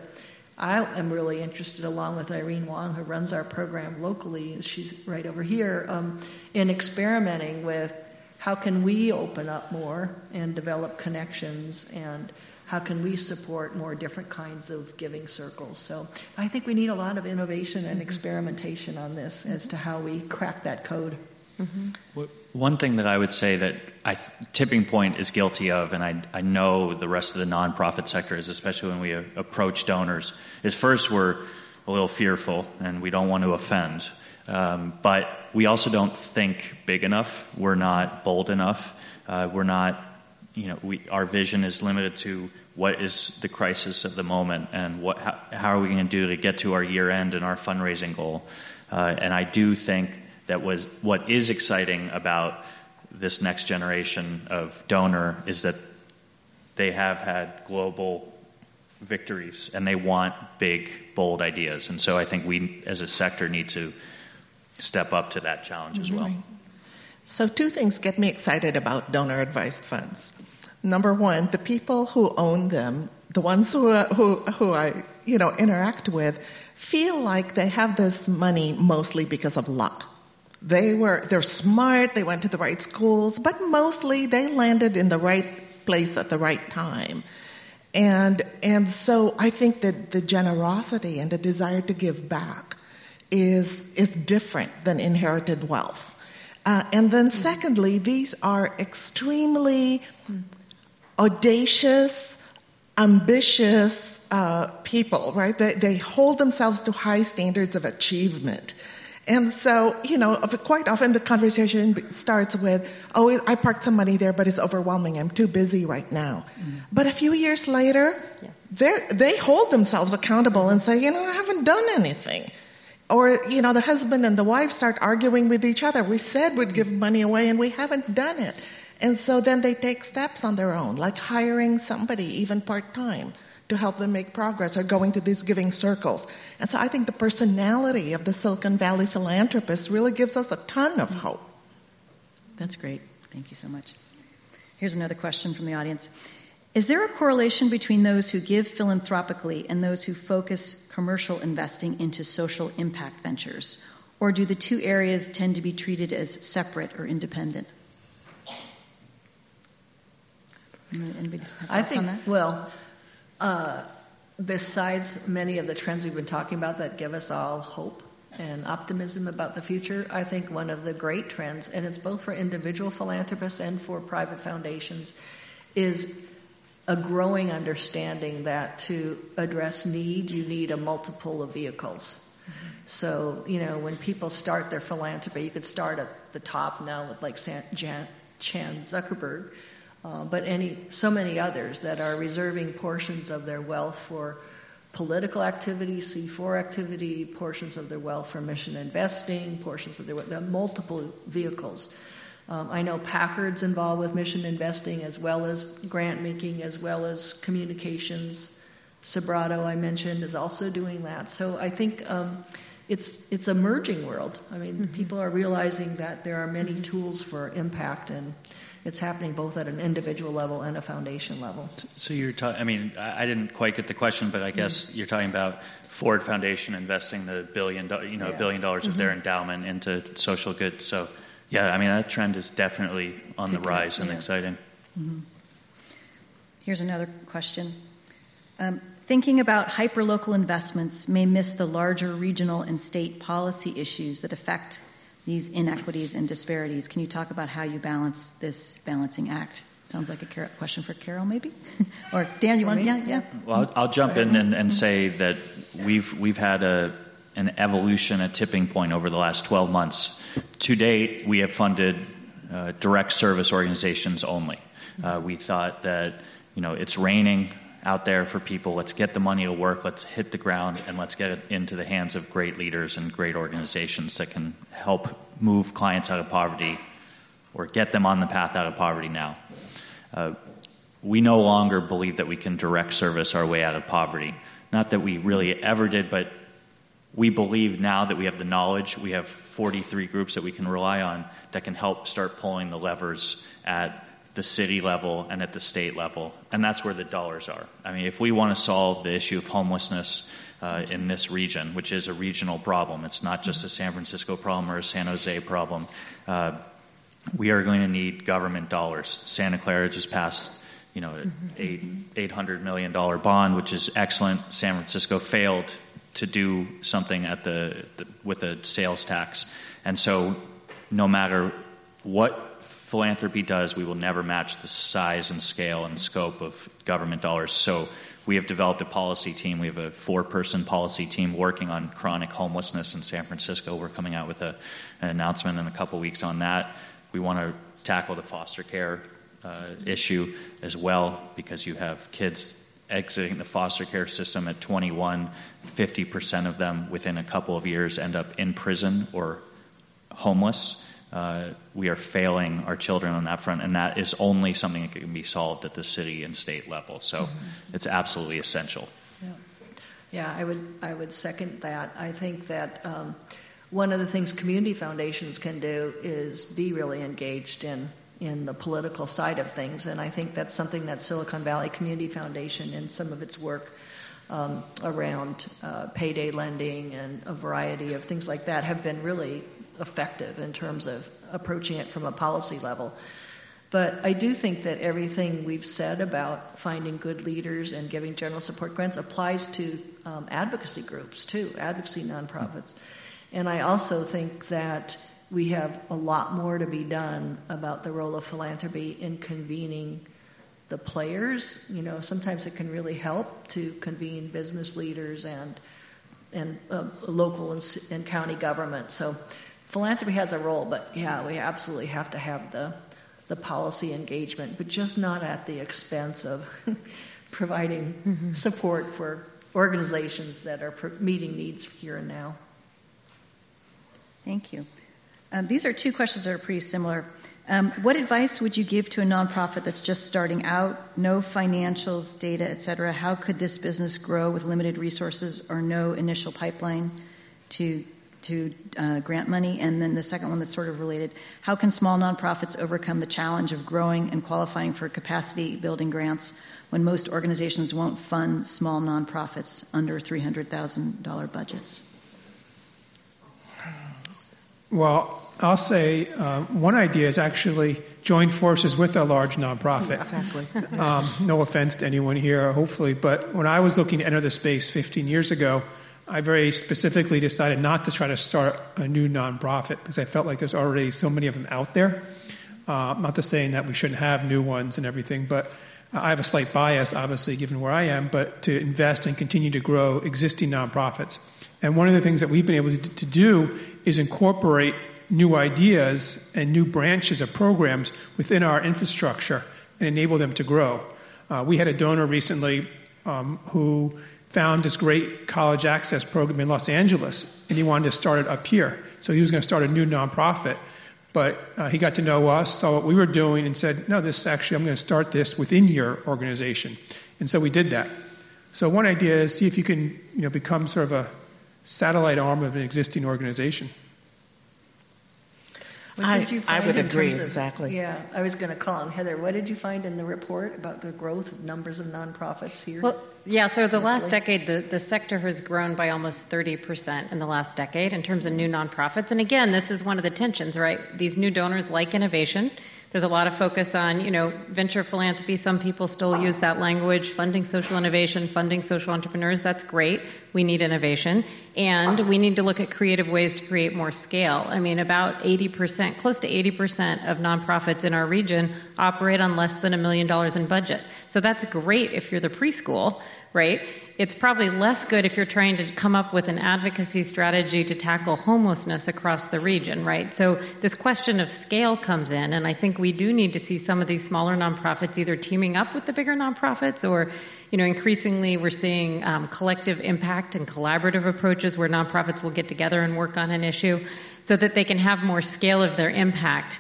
I am really interested, along with Irene Wong, who runs our program locally, she's right over here, in experimenting with how can we open up more and develop connections, and how can we support more different kinds of giving circles? So I think we need a lot of innovation and experimentation on this as to how we crack that code. Mm-hmm. One thing that I would say that Tipping Point is guilty of, and I know the rest of the nonprofit sector is, especially when we approach donors, is first we're a little fearful and we don't want to offend. But we also don't think big enough. We're not bold enough. We're not, our vision is limited to what is the crisis of the moment, and how are we going to do to get to our year end and our fundraising goal. And I do think that what is exciting about this next generation of donor is that they have had global victories and they want big, bold ideas. And so I think we as a sector need to step up to that challenge as well. So two things get me excited about donor advised funds. Number one, the people who own them, the ones who I interact with, feel like they have this money mostly because of luck. They're smart, they went to the right schools, but mostly they landed in the right place at the right time. And so I think that the generosity and the desire to give back is different than inherited wealth. And then secondly, these are extremely audacious, ambitious people, right? They hold themselves to high standards of achievement. And so, quite often the conversation starts with, oh, I parked some money there, but it's overwhelming. I'm too busy right now. Mm-hmm. But a few years later, they hold themselves accountable and say, I haven't done anything. Or, the husband and the wife start arguing with each other. We said we'd give money away and we haven't done it. And so then they take steps on their own, like hiring somebody, even part-time, to help them make progress, or going to these giving circles. And so I think the personality of the Silicon Valley philanthropist really gives us a ton of hope. That's great. Thank you so much. Here's another question from the audience. Is there a correlation between those who give philanthropically and those who focus commercial investing into social impact ventures? Or do the two areas tend to be treated as separate or independent? Anybody have thoughts on that? Besides many of the trends we've been talking about that give us all hope and optimism about the future, I think one of the great trends, and it's both for individual philanthropists and for private foundations, is a growing understanding that to address need, you need a multiple of vehicles. Mm-hmm. So, when people start their philanthropy, you could start at the top now with like Chan Zuckerberg, but so many others that are reserving portions of their wealth for political activity, C4 activity, portions of their wealth for mission investing, portions of their wealth, multiple vehicles. I know Packard's involved with mission investing as well as grant making, as well as communications. Subrato, I mentioned, is also doing that. So I think it's a merging world. I mean, people are realizing that there are many tools for impact, and it's happening both at an individual level and a foundation level. So you're talking, I didn't quite get the question, but I guess you're talking about Ford Foundation investing the $1 billion of their endowment into social good. So, yeah, that trend is definitely on the rise and exciting. Mm-hmm. Here's another question. Thinking about hyperlocal investments may miss the larger regional and state policy issues that affect these inequities and disparities. Can you talk about how you balance this balancing act? Sounds like a question for Carol, maybe? Or Dan, you want to? Yeah. Well, I'll jump in and say that we've had an evolution, a tipping point over the last 12 months. To date, we have funded direct service organizations only. We thought that, it's raining out there for people. Let's get the money to work. Let's hit the ground, and let's get it into the hands of great leaders and great organizations that can help move clients out of poverty or get them on the path out of poverty now. We no longer believe that we can direct service our way out of poverty. Not that we really ever did, but we believe now that we have the knowledge, we have 43 groups that we can rely on that can help start pulling the levers at the city level and at the state level, and that's where the dollars are. If we want to solve the issue of homelessness in this region, which is a regional problem, it's not just a San Francisco problem or a San Jose problem, we are going to need government dollars. Santa Clara just passed, $800 million bond, which is excellent. San Francisco failed to do something with a sales tax, and so no matter what philanthropy does, we will never match the size and scale and scope of government dollars. So we have developed a policy team. We have a 4-person policy team working on chronic homelessness in San Francisco. We're coming out with an announcement in a couple weeks on that. We want to tackle the foster care issue as well, because you have kids exiting the foster care system at 21. 50% of them within a couple of years end up in prison or homeless. We are failing our children on that front, and that is only something that can be solved at the city and state level. So it's absolutely essential. Yeah, I would second that. I think that one of the things community foundations can do is be really engaged in the political side of things, and I think that's something that Silicon Valley Community Foundation and some of its work around payday lending and a variety of things like that have been really effective in terms of approaching it from a policy level. But I do think that everything we've said about finding good leaders and giving general support grants applies to advocacy groups too, advocacy nonprofits. And I also think that we have a lot more to be done about the role of philanthropy in convening the players. Sometimes it can really help to convene business leaders and local and county government. So philanthropy has a role, but yeah, we absolutely have to have the policy engagement, but just not at the expense of providing support for organizations that are meeting needs here and now. Thank you. These are two questions that are pretty similar. What advice would you give to a nonprofit that's just starting out, no financials, data, et cetera? How could this business grow with limited resources or no initial pipeline to grant money? And then the second one that's sort of related, how can small nonprofits overcome the challenge of growing and qualifying for capacity building grants when most organizations won't fund small nonprofits under $300,000 budgets? Well, I'll say one idea is actually join forces with a large nonprofit. Exactly. No offense to anyone here, hopefully, but when I was looking to enter the space 15 years ago, I very specifically decided not to try to start a new nonprofit because I felt like there's already so many of them out there. Not to saying that we shouldn't have new ones and everything, but I have a slight bias, obviously, given where I am, but to invest and continue to grow existing nonprofits. And one of the things that we've been able to do is incorporate new ideas and new branches of programs within our infrastructure and enable them to grow. We had a donor recently who found this great college access program in Los Angeles, and he wanted to start it up here. So he was going to start a new nonprofit, but he got to know us, saw what we were doing, and said, no, I'm going to start this within your organization. And so we did that. So one idea is see if you can become sort of a satellite arm of an existing organization. I would agree, exactly. Yeah, I was going to call on Heather. What did you find in the report about the growth of numbers of nonprofits here? Well, yeah, so the last decade, the sector has grown by almost 30% in the last decade in terms of new nonprofits. And again, this is one of the tensions, right? These new donors like innovation. There's a lot of focus on, venture philanthropy. Some people still use that language, funding social innovation, funding social entrepreneurs. That's great. We need innovation. And we need to look at creative ways to create more scale. I mean, about 80%, close to 80% of nonprofits in our region operate on less than $1 million in budget. So that's great if you're the preschool, right? It's probably less good if you're trying to come up with an advocacy strategy to tackle homelessness across the region, right? So this question of scale comes in, and I think we do need to see some of these smaller nonprofits either teaming up with the bigger nonprofits or, increasingly we're seeing collective impact and collaborative approaches where nonprofits will get together and work on an issue so that they can have more scale of their impact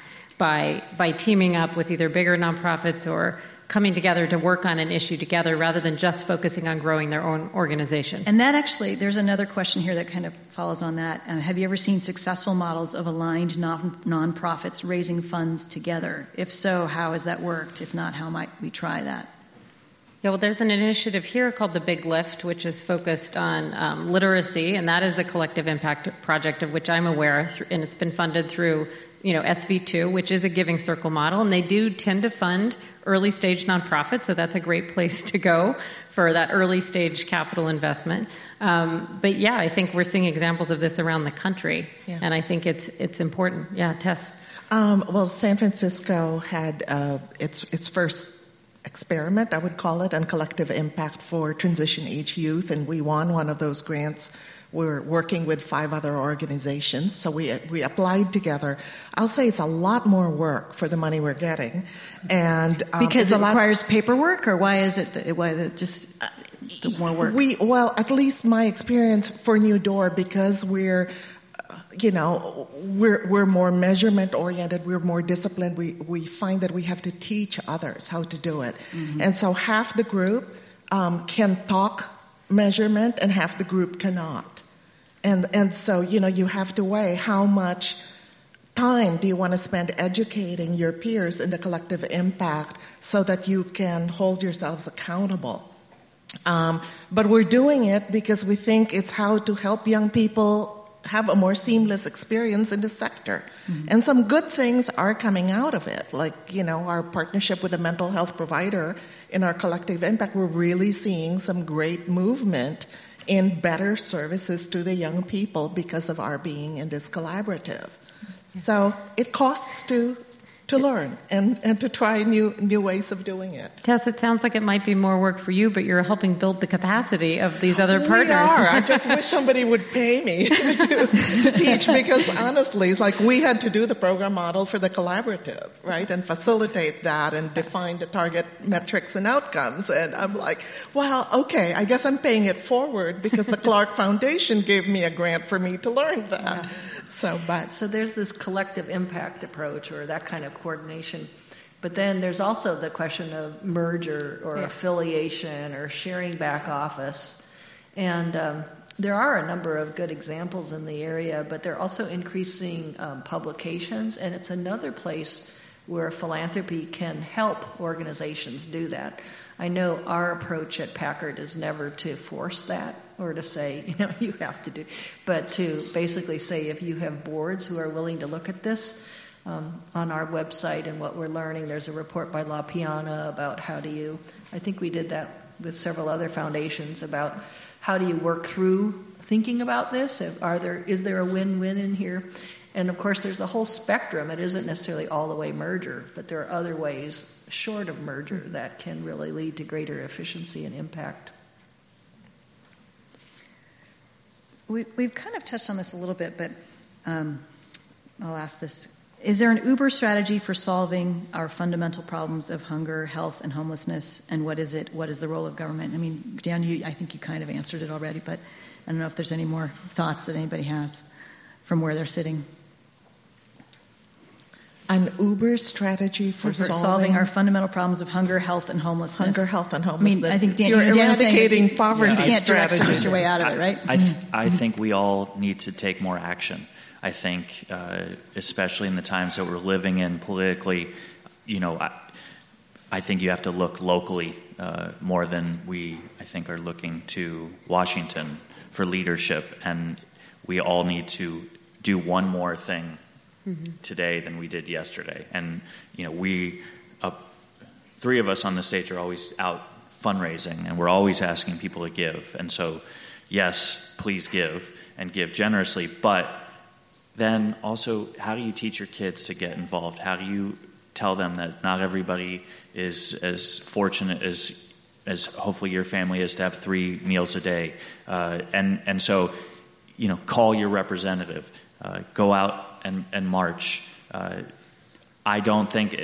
by teaming up with either bigger nonprofits or coming together to work on an issue together rather than just focusing on growing their own organization. And that actually, there's another question here that kind of follows on that. Have you ever seen successful models of aligned nonprofits raising funds together? If so, how has that worked? If not, how might we try that? Yeah, well, there's an initiative here called the Big Lift, which is focused on literacy, and that is a collective impact project of which I'm aware, and it's been funded through SV2, which is a Giving Circle model, and they do tend to fund early-stage nonprofits, so that's a great place to go for that early-stage capital investment. But yeah, I think we're seeing examples of this around the country, and I think it's important. Yeah, Tess? Well, San Francisco had its first experiment, I would call it, on collective impact for transition-age youth, and we won one of those grants. We're working with 5 other organizations, so we applied together. I'll say it's a lot more work for the money we're getting, and because it requires paperwork, or why is it just the more work? Well, at least my experience for New Door, because we're more measurement oriented, we're more disciplined. We find that we have to teach others how to do it, and so half the group can talk measurement, and half the group cannot. And so, you have to weigh how much time do you want to spend educating your peers in the collective impact so that you can hold yourselves accountable. But we're doing it because we think it's how to help young people have a more seamless experience in the sector. And some good things are coming out of it, like, our partnership with a mental health provider in our collective impact. We're really seeing some great movement in better services to the young people because of our being in this collaborative. So it costs to learn and to try new ways of doing it. Tess, it sounds like it might be more work for you, but you're helping build the capacity of these other partners. We are. I just wish somebody would pay me to teach, because honestly, it's like we had to do the program model for the collaborative, right, and facilitate that and define the target metrics and outcomes. And I'm like, well, okay, I guess I'm paying it forward because the Clark Foundation gave me a grant for me to learn that. Yeah. So there's this collective impact approach, or that kind of coordination. But then there's also the question of merger or affiliation or sharing back office. And there are a number of good examples in the area, but they're also increasing publications. And it's another place where philanthropy can help organizations do that. I know our approach at Packard is never to force that or to say, you have to do, but to basically say if you have boards who are willing to look at this, on our website and what we're learning, there's a report by La Piana about I think we did that with several other foundations, about how do you work through thinking about this? Is there a win-win in here? And of course, there's a whole spectrum. It isn't necessarily all the way merger, but there are other ways short of merger that can really lead to greater efficiency and impact. We've kind of touched on this a little bit, but I'll ask this. Is there an Uber strategy for solving our fundamental problems of hunger, health, and homelessness? And what is it? What is the role of government? I mean, Dan, I think you kind of answered it already, but I don't know if there's any more thoughts that anybody has from where they're sitting. An Uber strategy for solving our fundamental problems of hunger, health, and homelessness. Hunger, health, and homelessness. I think you're eradicating poverty. You can't direct seduce your way out of it, right? I think we all need to take more action. I think, especially in the times that we're living in politically, I think you have to look locally more than we, I think, are looking to Washington for leadership. And we all need to do one more thing today than we did yesterday. And, we, three of us on the stage are always out fundraising, and we're always asking people to give. And so, yes, please give, and give generously. But then also, how do you teach your kids to get involved? How do you tell them that not everybody is as fortunate as hopefully your family is to have 3 meals a day? And so, call your representative. Go out and march. I don't think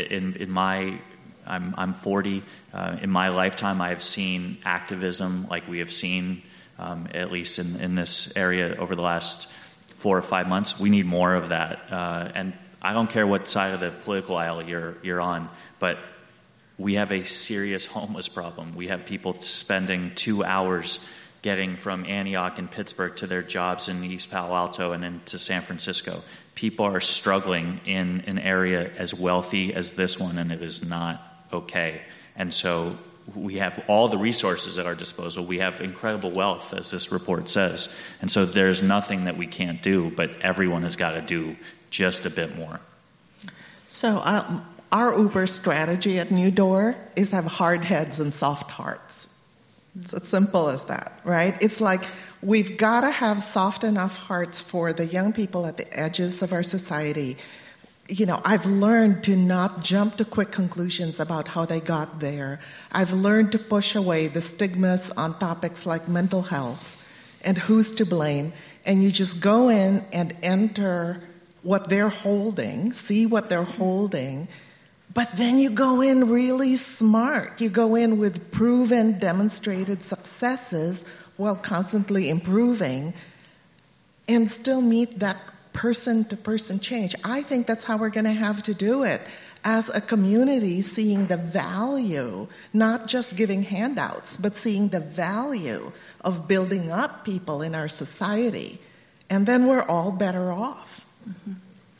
I'm 40. In my lifetime, I have seen activism like we have seen, at least in this area over the last 4 or 5 months. We need more of that. And I don't care what side of the political aisle you're on, but we have a serious homeless problem. We have people spending 2 hours getting from Antioch and Pittsburgh to their jobs in East Palo Alto and into San Francisco. People are struggling in an area as wealthy as this one, and it is not okay. And so we have all the resources at our disposal. We have incredible wealth, as this report says. And so there's nothing that we can't do, but everyone has got to do just a bit more. So our Uber strategy at New Door is to have hard heads and soft hearts. It's as simple as that, right? It's like we've got to have soft enough hearts for the young people at the edges of our society. I've learned to not jump to quick conclusions about how they got there. I've learned to push away the stigmas on topics like mental health and who's to blame. And you just go in and enter what they're holding, see what they're holding, but then you go in really smart. You go in with proven, demonstrated successes while constantly improving and still meet that person-to-person change. I think that's how we're going to have to do it as a community, seeing the value, not just giving handouts, but seeing the value of building up people in our society. And then we're all better off. Mm-hmm.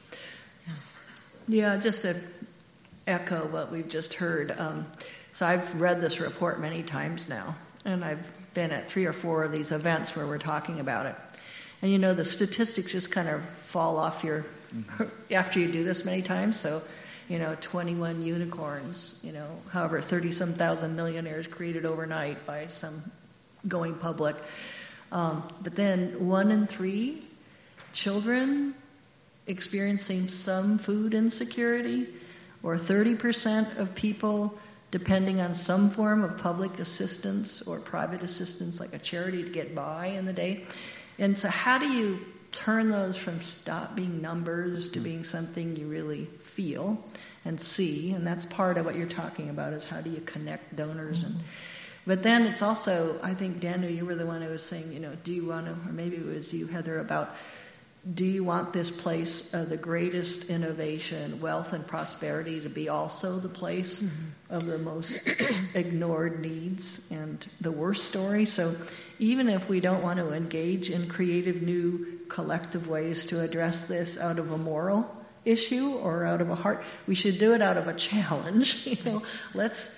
Yeah, just to echo what we've just heard. So I've read this report many times now, and I've been at 3 or 4 of these events where we're talking about it. And the statistics just kind of fall off after you do this many times. So, 21 unicorns, however, 30-some thousand millionaires created overnight by some going public. But then 1 in 3 children experiencing some food insecurity, or 30% of people depending on some form of public assistance or private assistance like a charity to get by in the day. And so how do you turn those from stop being numbers to being something you really feel and see? And that's part of what you're talking about, is how do you connect donors. But then it's also, I think, Daniel, you were the one who was saying, do you want to, or maybe it was you, Heather, about do you want this place of the greatest innovation, wealth, and prosperity to be also the place of the most ignored needs and the worst story? So even if we don't want to engage in creative new collective ways to address this out of a moral issue or out of a heart, we should do it out of a challenge. Let's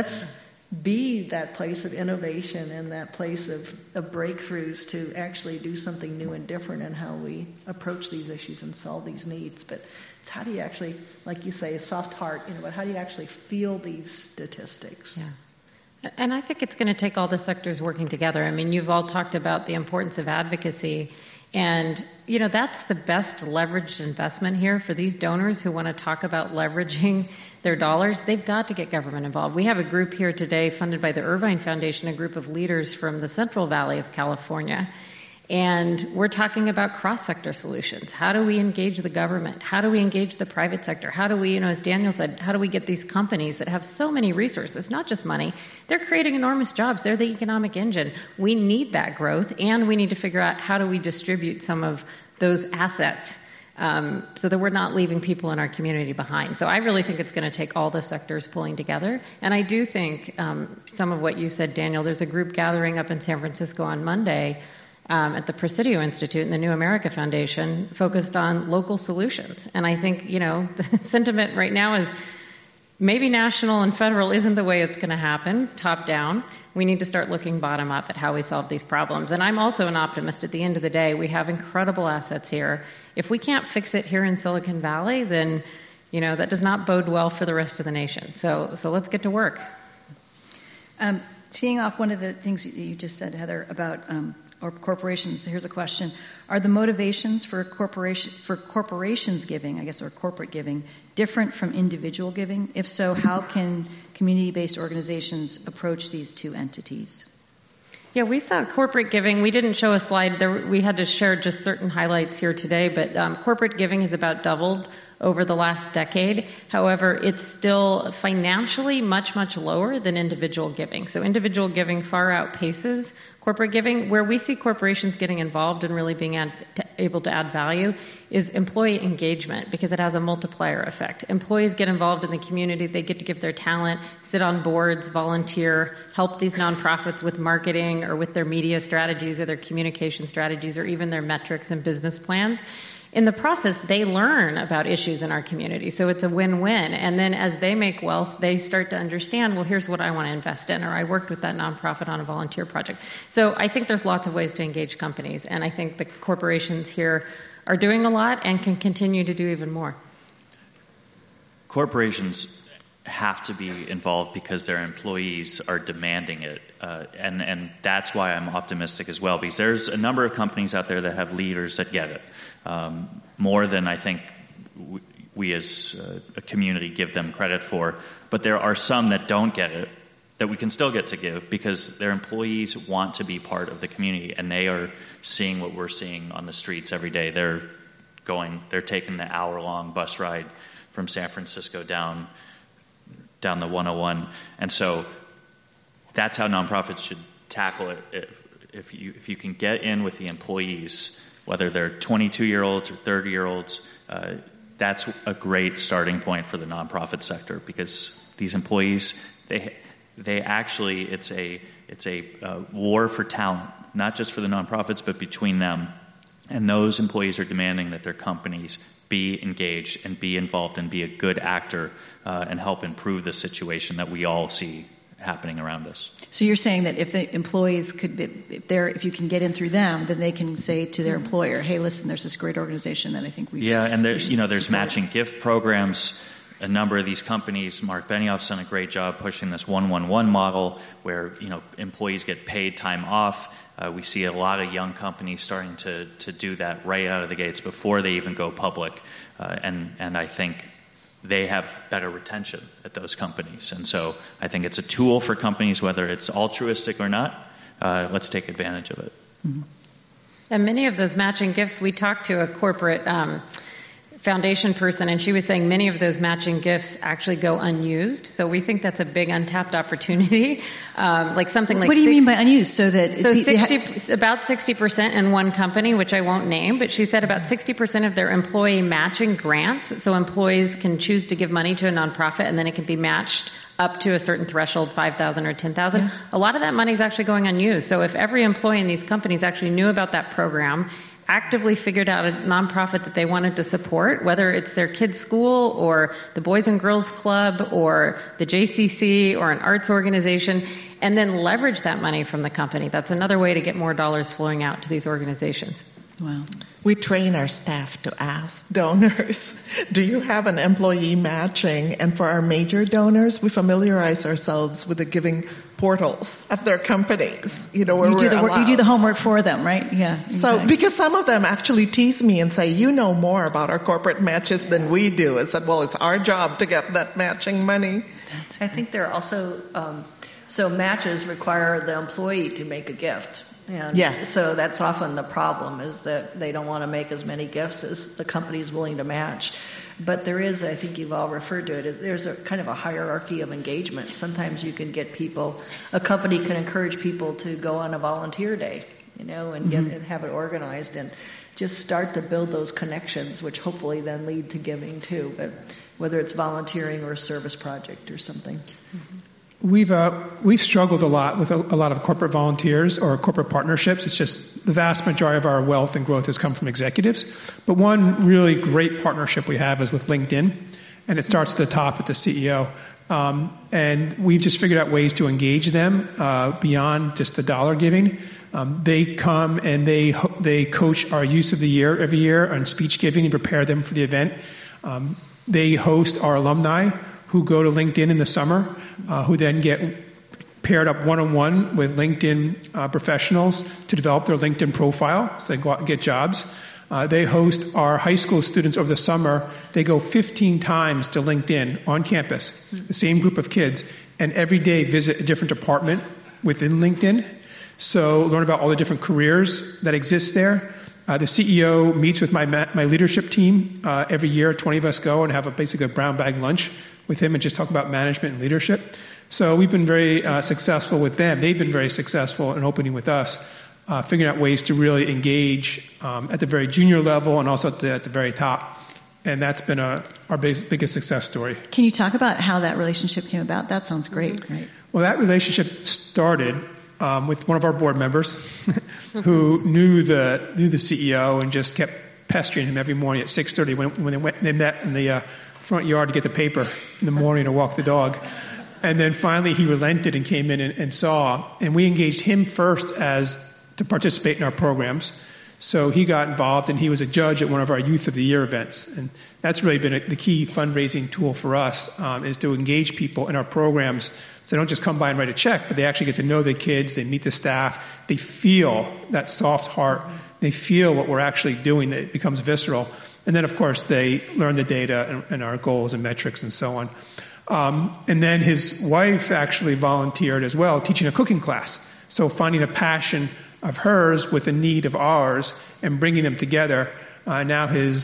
be that place of innovation and that place of breakthroughs to actually do something new and different in how we approach these issues and solve these needs. But it's how do you actually, like you say, a soft heart, but how do you actually feel these statistics? Yeah. And I think it's going to take all the sectors working together. I mean, you've all talked about the importance of advocacy. And, that's the best leveraged investment here for these donors who want to talk about leveraging their dollars. They've got to get government involved. We have a group here today funded by the Irvine Foundation, a group of leaders from the Central Valley of California. And we're talking about cross-sector solutions. How do we engage the government? How do we engage the private sector? How do we, as Daniel said, how do we get these companies that have so many resources, not just money, they're creating enormous jobs. They're the economic engine. We need that growth, and we need to figure out how do we distribute some of those assets so that we're not leaving people in our community behind. So I really think it's going to take all the sectors pulling together. And I do think some of what you said, Daniel, there's a group gathering up in San Francisco on Monday at the Presidio Institute and the New America Foundation focused on local solutions. And I think, the sentiment right now is maybe national and federal isn't the way it's going to happen, top down. We need to start looking bottom up at how we solve these problems. And I'm also an optimist. At the end of the day, we have incredible assets here. If we can't fix it here in Silicon Valley, then, that does not bode well for the rest of the nation. So let's get to work. Teeing off one of the things you just said, Heather, about or corporations. Here's a question. Are the motivations for corporations giving, or corporate giving, different from individual giving? If so, how can community-based organizations approach these two entities? Yeah, we saw corporate giving. We didn't show a slide. We had to share just certain highlights here today, but corporate giving has about doubled over the last decade. However, it's still financially much, much lower than individual giving. So individual giving far outpaces corporate giving. Where we see corporations getting involved and really being able to add value is employee engagement, because it has a multiplier effect. Employees get involved in the community. They get to give their talent, sit on boards, volunteer, help these nonprofits with marketing or with their media strategies or their communication strategies or even their metrics and business plans. In the process, they learn about issues in our community, so it's a win-win. And then as they make wealth, they start to understand, well, here's what I want to invest in, or I worked with that nonprofit on a volunteer project. So I think there's lots of ways to engage companies, and I think the corporations here are doing a lot and can continue to do even more. Corporations have to be involved because their employees are demanding it. And that's why I'm optimistic as well, because there's a number of companies out there that have leaders that get it, more than I think we as a community give them credit for. But there are some that don't get it, that we can still get to give, because their employees want to be part of the community, and they are seeing what we're seeing on the streets every day. They're taking the hour-long bus ride from San Francisco down the 101. And so that's how nonprofits should tackle it. If you can get in with the employees, whether they're 22-year-olds or 30-year-olds, that's a great starting point for the nonprofit sector, because these employees, they actually, it's a war for talent, not just for the nonprofits, but between them. And those employees are demanding that their companies be engaged and be involved and be a good actor and help improve the situation that we all see happening around us. So you're saying that if the employees if you can get in through them, then they can say to their employer, "Hey, listen, there's this great organization that I think we should." Yeah, and there's matching gift programs. a number of these companies, Mark Benioff's done a great job pushing this 1-1-1 model where employees get paid time off. We see a lot of young companies starting to do that right out of the gates before they even go public. And I think they have better retention at those companies. And so I think it's a tool for companies, whether it's altruistic or not. Let's take advantage of it. Mm-hmm. And many of those matching gifts, we talked to a corporate foundation person, and she was saying many of those matching gifts actually go unused. So we think that's a big untapped opportunity. Like something like what do you mean by unused? About 60% in one company, which I won't name, but she said about 60% of their employee matching grants. So employees can choose to give money to a nonprofit, and then it can be matched up to a certain threshold, $5,000 or $10,000. Yeah. A lot of that money is actually going unused. So if every employee in these companies actually knew about that program, actively figured out a nonprofit that they wanted to support, whether it's their kids' school or the Boys and Girls Club or the JCC or an arts organization, and then leverage that money from the company. That's another way to get more dollars flowing out to these organizations. Wow. We train our staff to ask donors, do you have an employee matching? And for our major donors, we familiarize ourselves with the giving portals at their companies, where you do the homework for them, right? Yeah. Exactly. So, because some of them actually tease me and say, you know more about our corporate matches than we do. I said, well, it's our job to get that matching money. I think there are also, so matches require the employee to make a gift. And yes. So that's often the problem, is that they don't want to make as many gifts as the company is willing to match. But there is, I think you've all referred to it, there's a kind of a hierarchy of engagement. Sometimes you can get people, a company can encourage people to go on a volunteer day, and and have it organized and just start to build those connections, which hopefully then lead to giving too, but whether it's volunteering or a service project or something. Mm-hmm. We've struggled a lot with a lot of corporate volunteers or corporate partnerships. It's just the vast majority of our wealth and growth has come from executives. But one really great partnership we have is with LinkedIn, and it starts at the top at the CEO. And we've just figured out ways to engage them beyond just the dollar giving. They come and they coach our Youth of the Year every year on speech giving and prepare them for the event. They host our alumni who go to LinkedIn in the summer, who then get paired up one-on-one with LinkedIn professionals to develop their LinkedIn profile so they go out and get jobs. They host our high school students over the summer. They go 15 times to LinkedIn on campus, the same group of kids, and every day visit a different department within LinkedIn. So learn about all the different careers that exist there. The CEO meets with my leadership team every year. 20 of us go and have basically a brown bag lunch with him and just talk about management and leadership. So we've been very successful with them. They've been very successful in opening with us, figuring out ways to really engage at the very junior level and also at the very top. And that's been our biggest success story. Can you talk about how that relationship came about? That sounds great. Right? Well, that relationship started with one of our board members who knew the CEO and just kept pestering him every morning at 6:30 when they met in the front yard to get the paper in the morning to walk the dog. And then finally he relented and came in and saw. And we engaged him first to participate in our programs. So he got involved, and he was a judge at one of our Youth of the Year events. And that's really been the key fundraising tool for us, is to engage people in our programs. So they don't just come by and write a check, but they actually get to know the kids, they meet the staff, they feel that soft heart, they feel what we're actually doing, that it becomes visceral. And then, of course, they learn the data and our goals and metrics and so on. And then his wife actually volunteered as well, teaching a cooking class. So finding a passion of hers with a need of ours and bringing them together. Now he's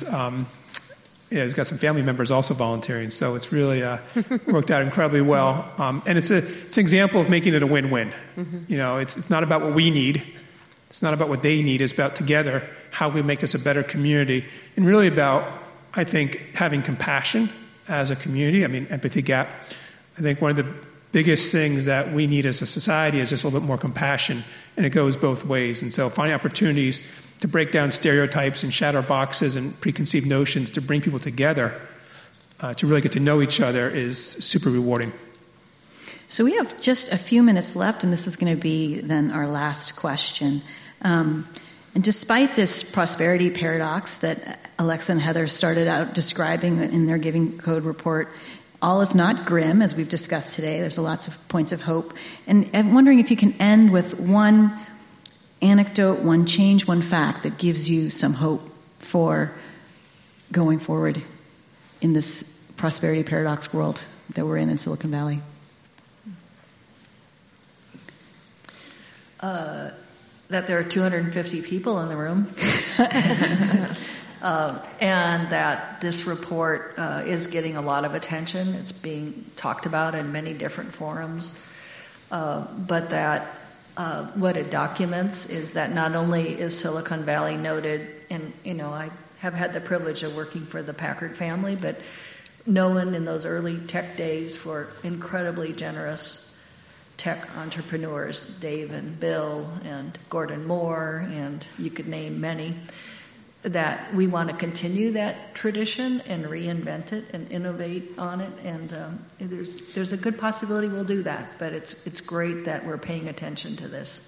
got some family members also volunteering. So it's really worked out incredibly well. And it's an example of making it a win-win. Mm-hmm. It's not about what we need. It's not about what they need. It's about together how we make this a better community, and really about, I think, having compassion as a community. I mean, Empathy Gap. I think one of the biggest things that we need as a society is just a little bit more compassion, and it goes both ways. And so finding opportunities to break down stereotypes and shatter boxes and preconceived notions to bring people together to really get to know each other is super rewarding. So we have just a few minutes left, and this is going to be then our last question. And despite this prosperity paradox that Alexa and Heather started out describing in their Giving Code report, all is not grim, as we've discussed today. There's lots of points of hope. And I'm wondering if you can end with one anecdote, one change, one fact that gives you some hope for going forward in this prosperity paradox world that we're in Silicon Valley. That there are 250 people in the room. And that this report is getting a lot of attention. It's being talked about in many different forums. But that what it documents is that not only is Silicon Valley noted, and I have had the privilege of working for the Packard family, but known in those early tech days for incredibly generous tech entrepreneurs, Dave and Bill and Gordon Moore, and you could name many, that we want to continue that tradition and reinvent it and innovate on it. And there's a good possibility we'll do that, but it's great that we're paying attention to this.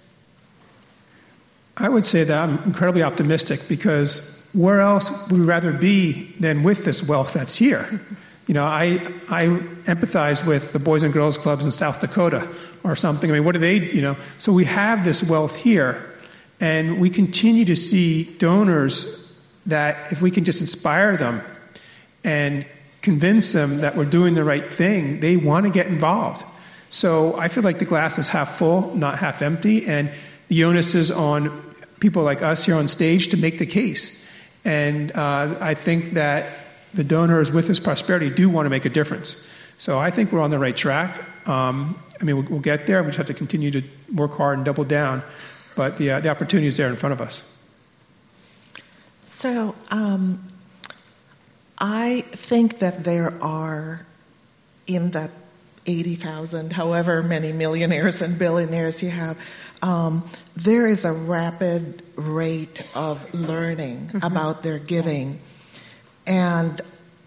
I would say that I'm incredibly optimistic, because where else would we rather be than with this wealth that's here? I empathize with the Boys and Girls Clubs in South Dakota or something. I mean, what do they, So we have this wealth here, and we continue to see donors that if we can just inspire them and convince them that we're doing the right thing, they want to get involved. So I feel like the glass is half full, not half empty, and the onus is on people like us here on stage to make the case. And I think that the donors with this prosperity do want to make a difference. So I think we're on the right track. We'll get there. We just have to continue to work hard and double down. But the opportunity is there in front of us. So I think that there are, in that 80,000, however many millionaires and billionaires you have, there is a rapid rate of learning about their giving. And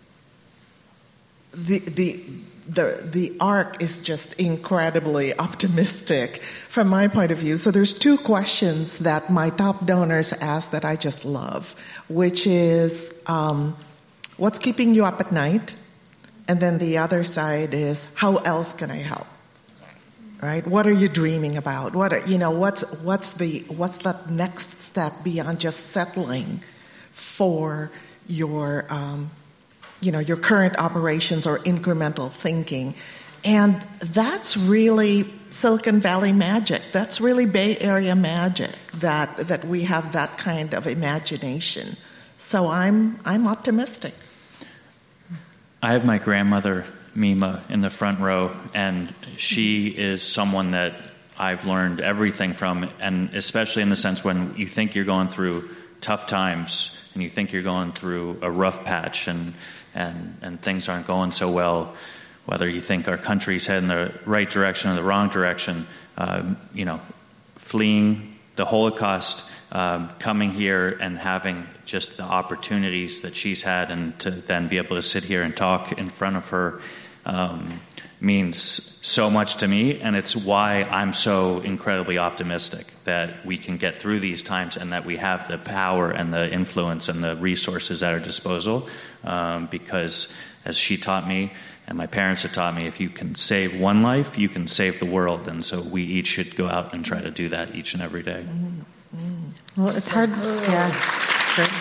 the arc is just incredibly optimistic from my point of view. So there's two questions that my top donors ask that I just love, which is, what's keeping you up at night? And then the other side is, how else can I help? Right? What are you dreaming about? What's that next step beyond just settling for your current operations or incremental thinking? And that's really Silicon Valley magic. That's really Bay Area magic, that we have that kind of imagination. So I'm optimistic. I have my grandmother, Mima, in the front row, and she is someone that I've learned everything from, and especially in the sense when you think you're going through tough times and you think you're going through a rough patch and things aren't going so well, whether you think our country's heading the right direction or the wrong direction, fleeing the Holocaust, coming here and having just the opportunities that she's had, and to then be able to sit here and talk in front of her means so much to me, and it's why I'm so incredibly optimistic that we can get through these times and that we have the power and the influence and the resources at our disposal, because as she taught me and my parents have taught me, if you can save one life, you can save the world, and so we each should go out and try to do that each and every day. Well, it's hard. Yeah. Great.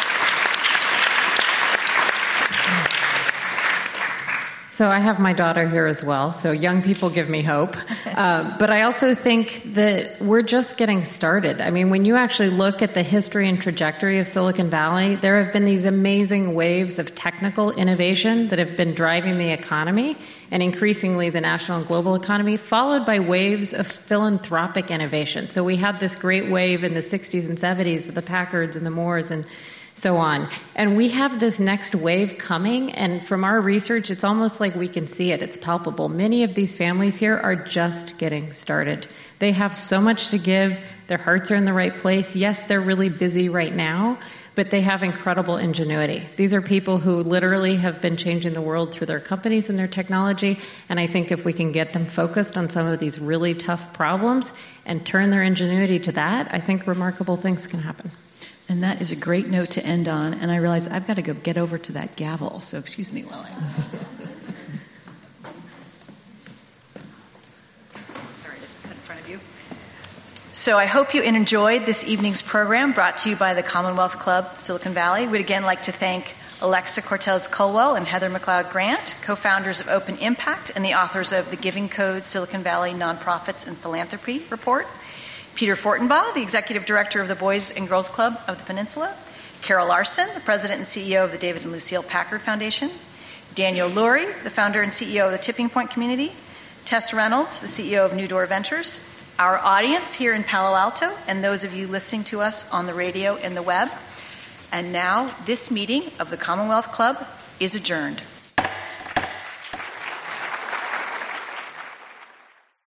So I have my daughter here as well, so young people give me hope. But I also think that we're just getting started. I mean, when you actually look at the history and trajectory of Silicon Valley, there have been these amazing waves of technical innovation that have been driving the economy and increasingly the national and global economy, followed by waves of philanthropic innovation. So we had this great wave in the 60s and 70s of the Packards and the Moores and so on. And we have this next wave coming, and from our research, it's almost like we can see it. It's palpable. Many of these families here are just getting started. They have so much to give. Their hearts are in the right place. Yes, they're really busy right now, but they have incredible ingenuity. These are people who literally have been changing the world through their companies and their technology, and I think if we can get them focused on some of these really tough problems and turn their ingenuity to that, I think remarkable things can happen. And that is a great note to end on, and I realize I've got to go get over to that gavel, so excuse me while I... Sorry to put in front of you. So I hope you enjoyed this evening's program brought to you by the Commonwealth Club Silicon Valley. We'd again like to thank Alexa Cortez-Colwell and Heather McLeod Grant, co-founders of Open Impact and the authors of the Giving Code Silicon Valley Nonprofits and Philanthropy Report, Peter Fortenbaugh, the executive director of the Boys and Girls Club of the Peninsula, Carol Larson, the president and CEO of the David and Lucille Packard Foundation, Daniel Lurie, the founder and CEO of the Tipping Point Community, Tess Reynolds, the CEO of New Door Ventures, our audience here in Palo Alto, and those of you listening to us on the radio and the web. And now, this meeting of the Commonwealth Club is adjourned.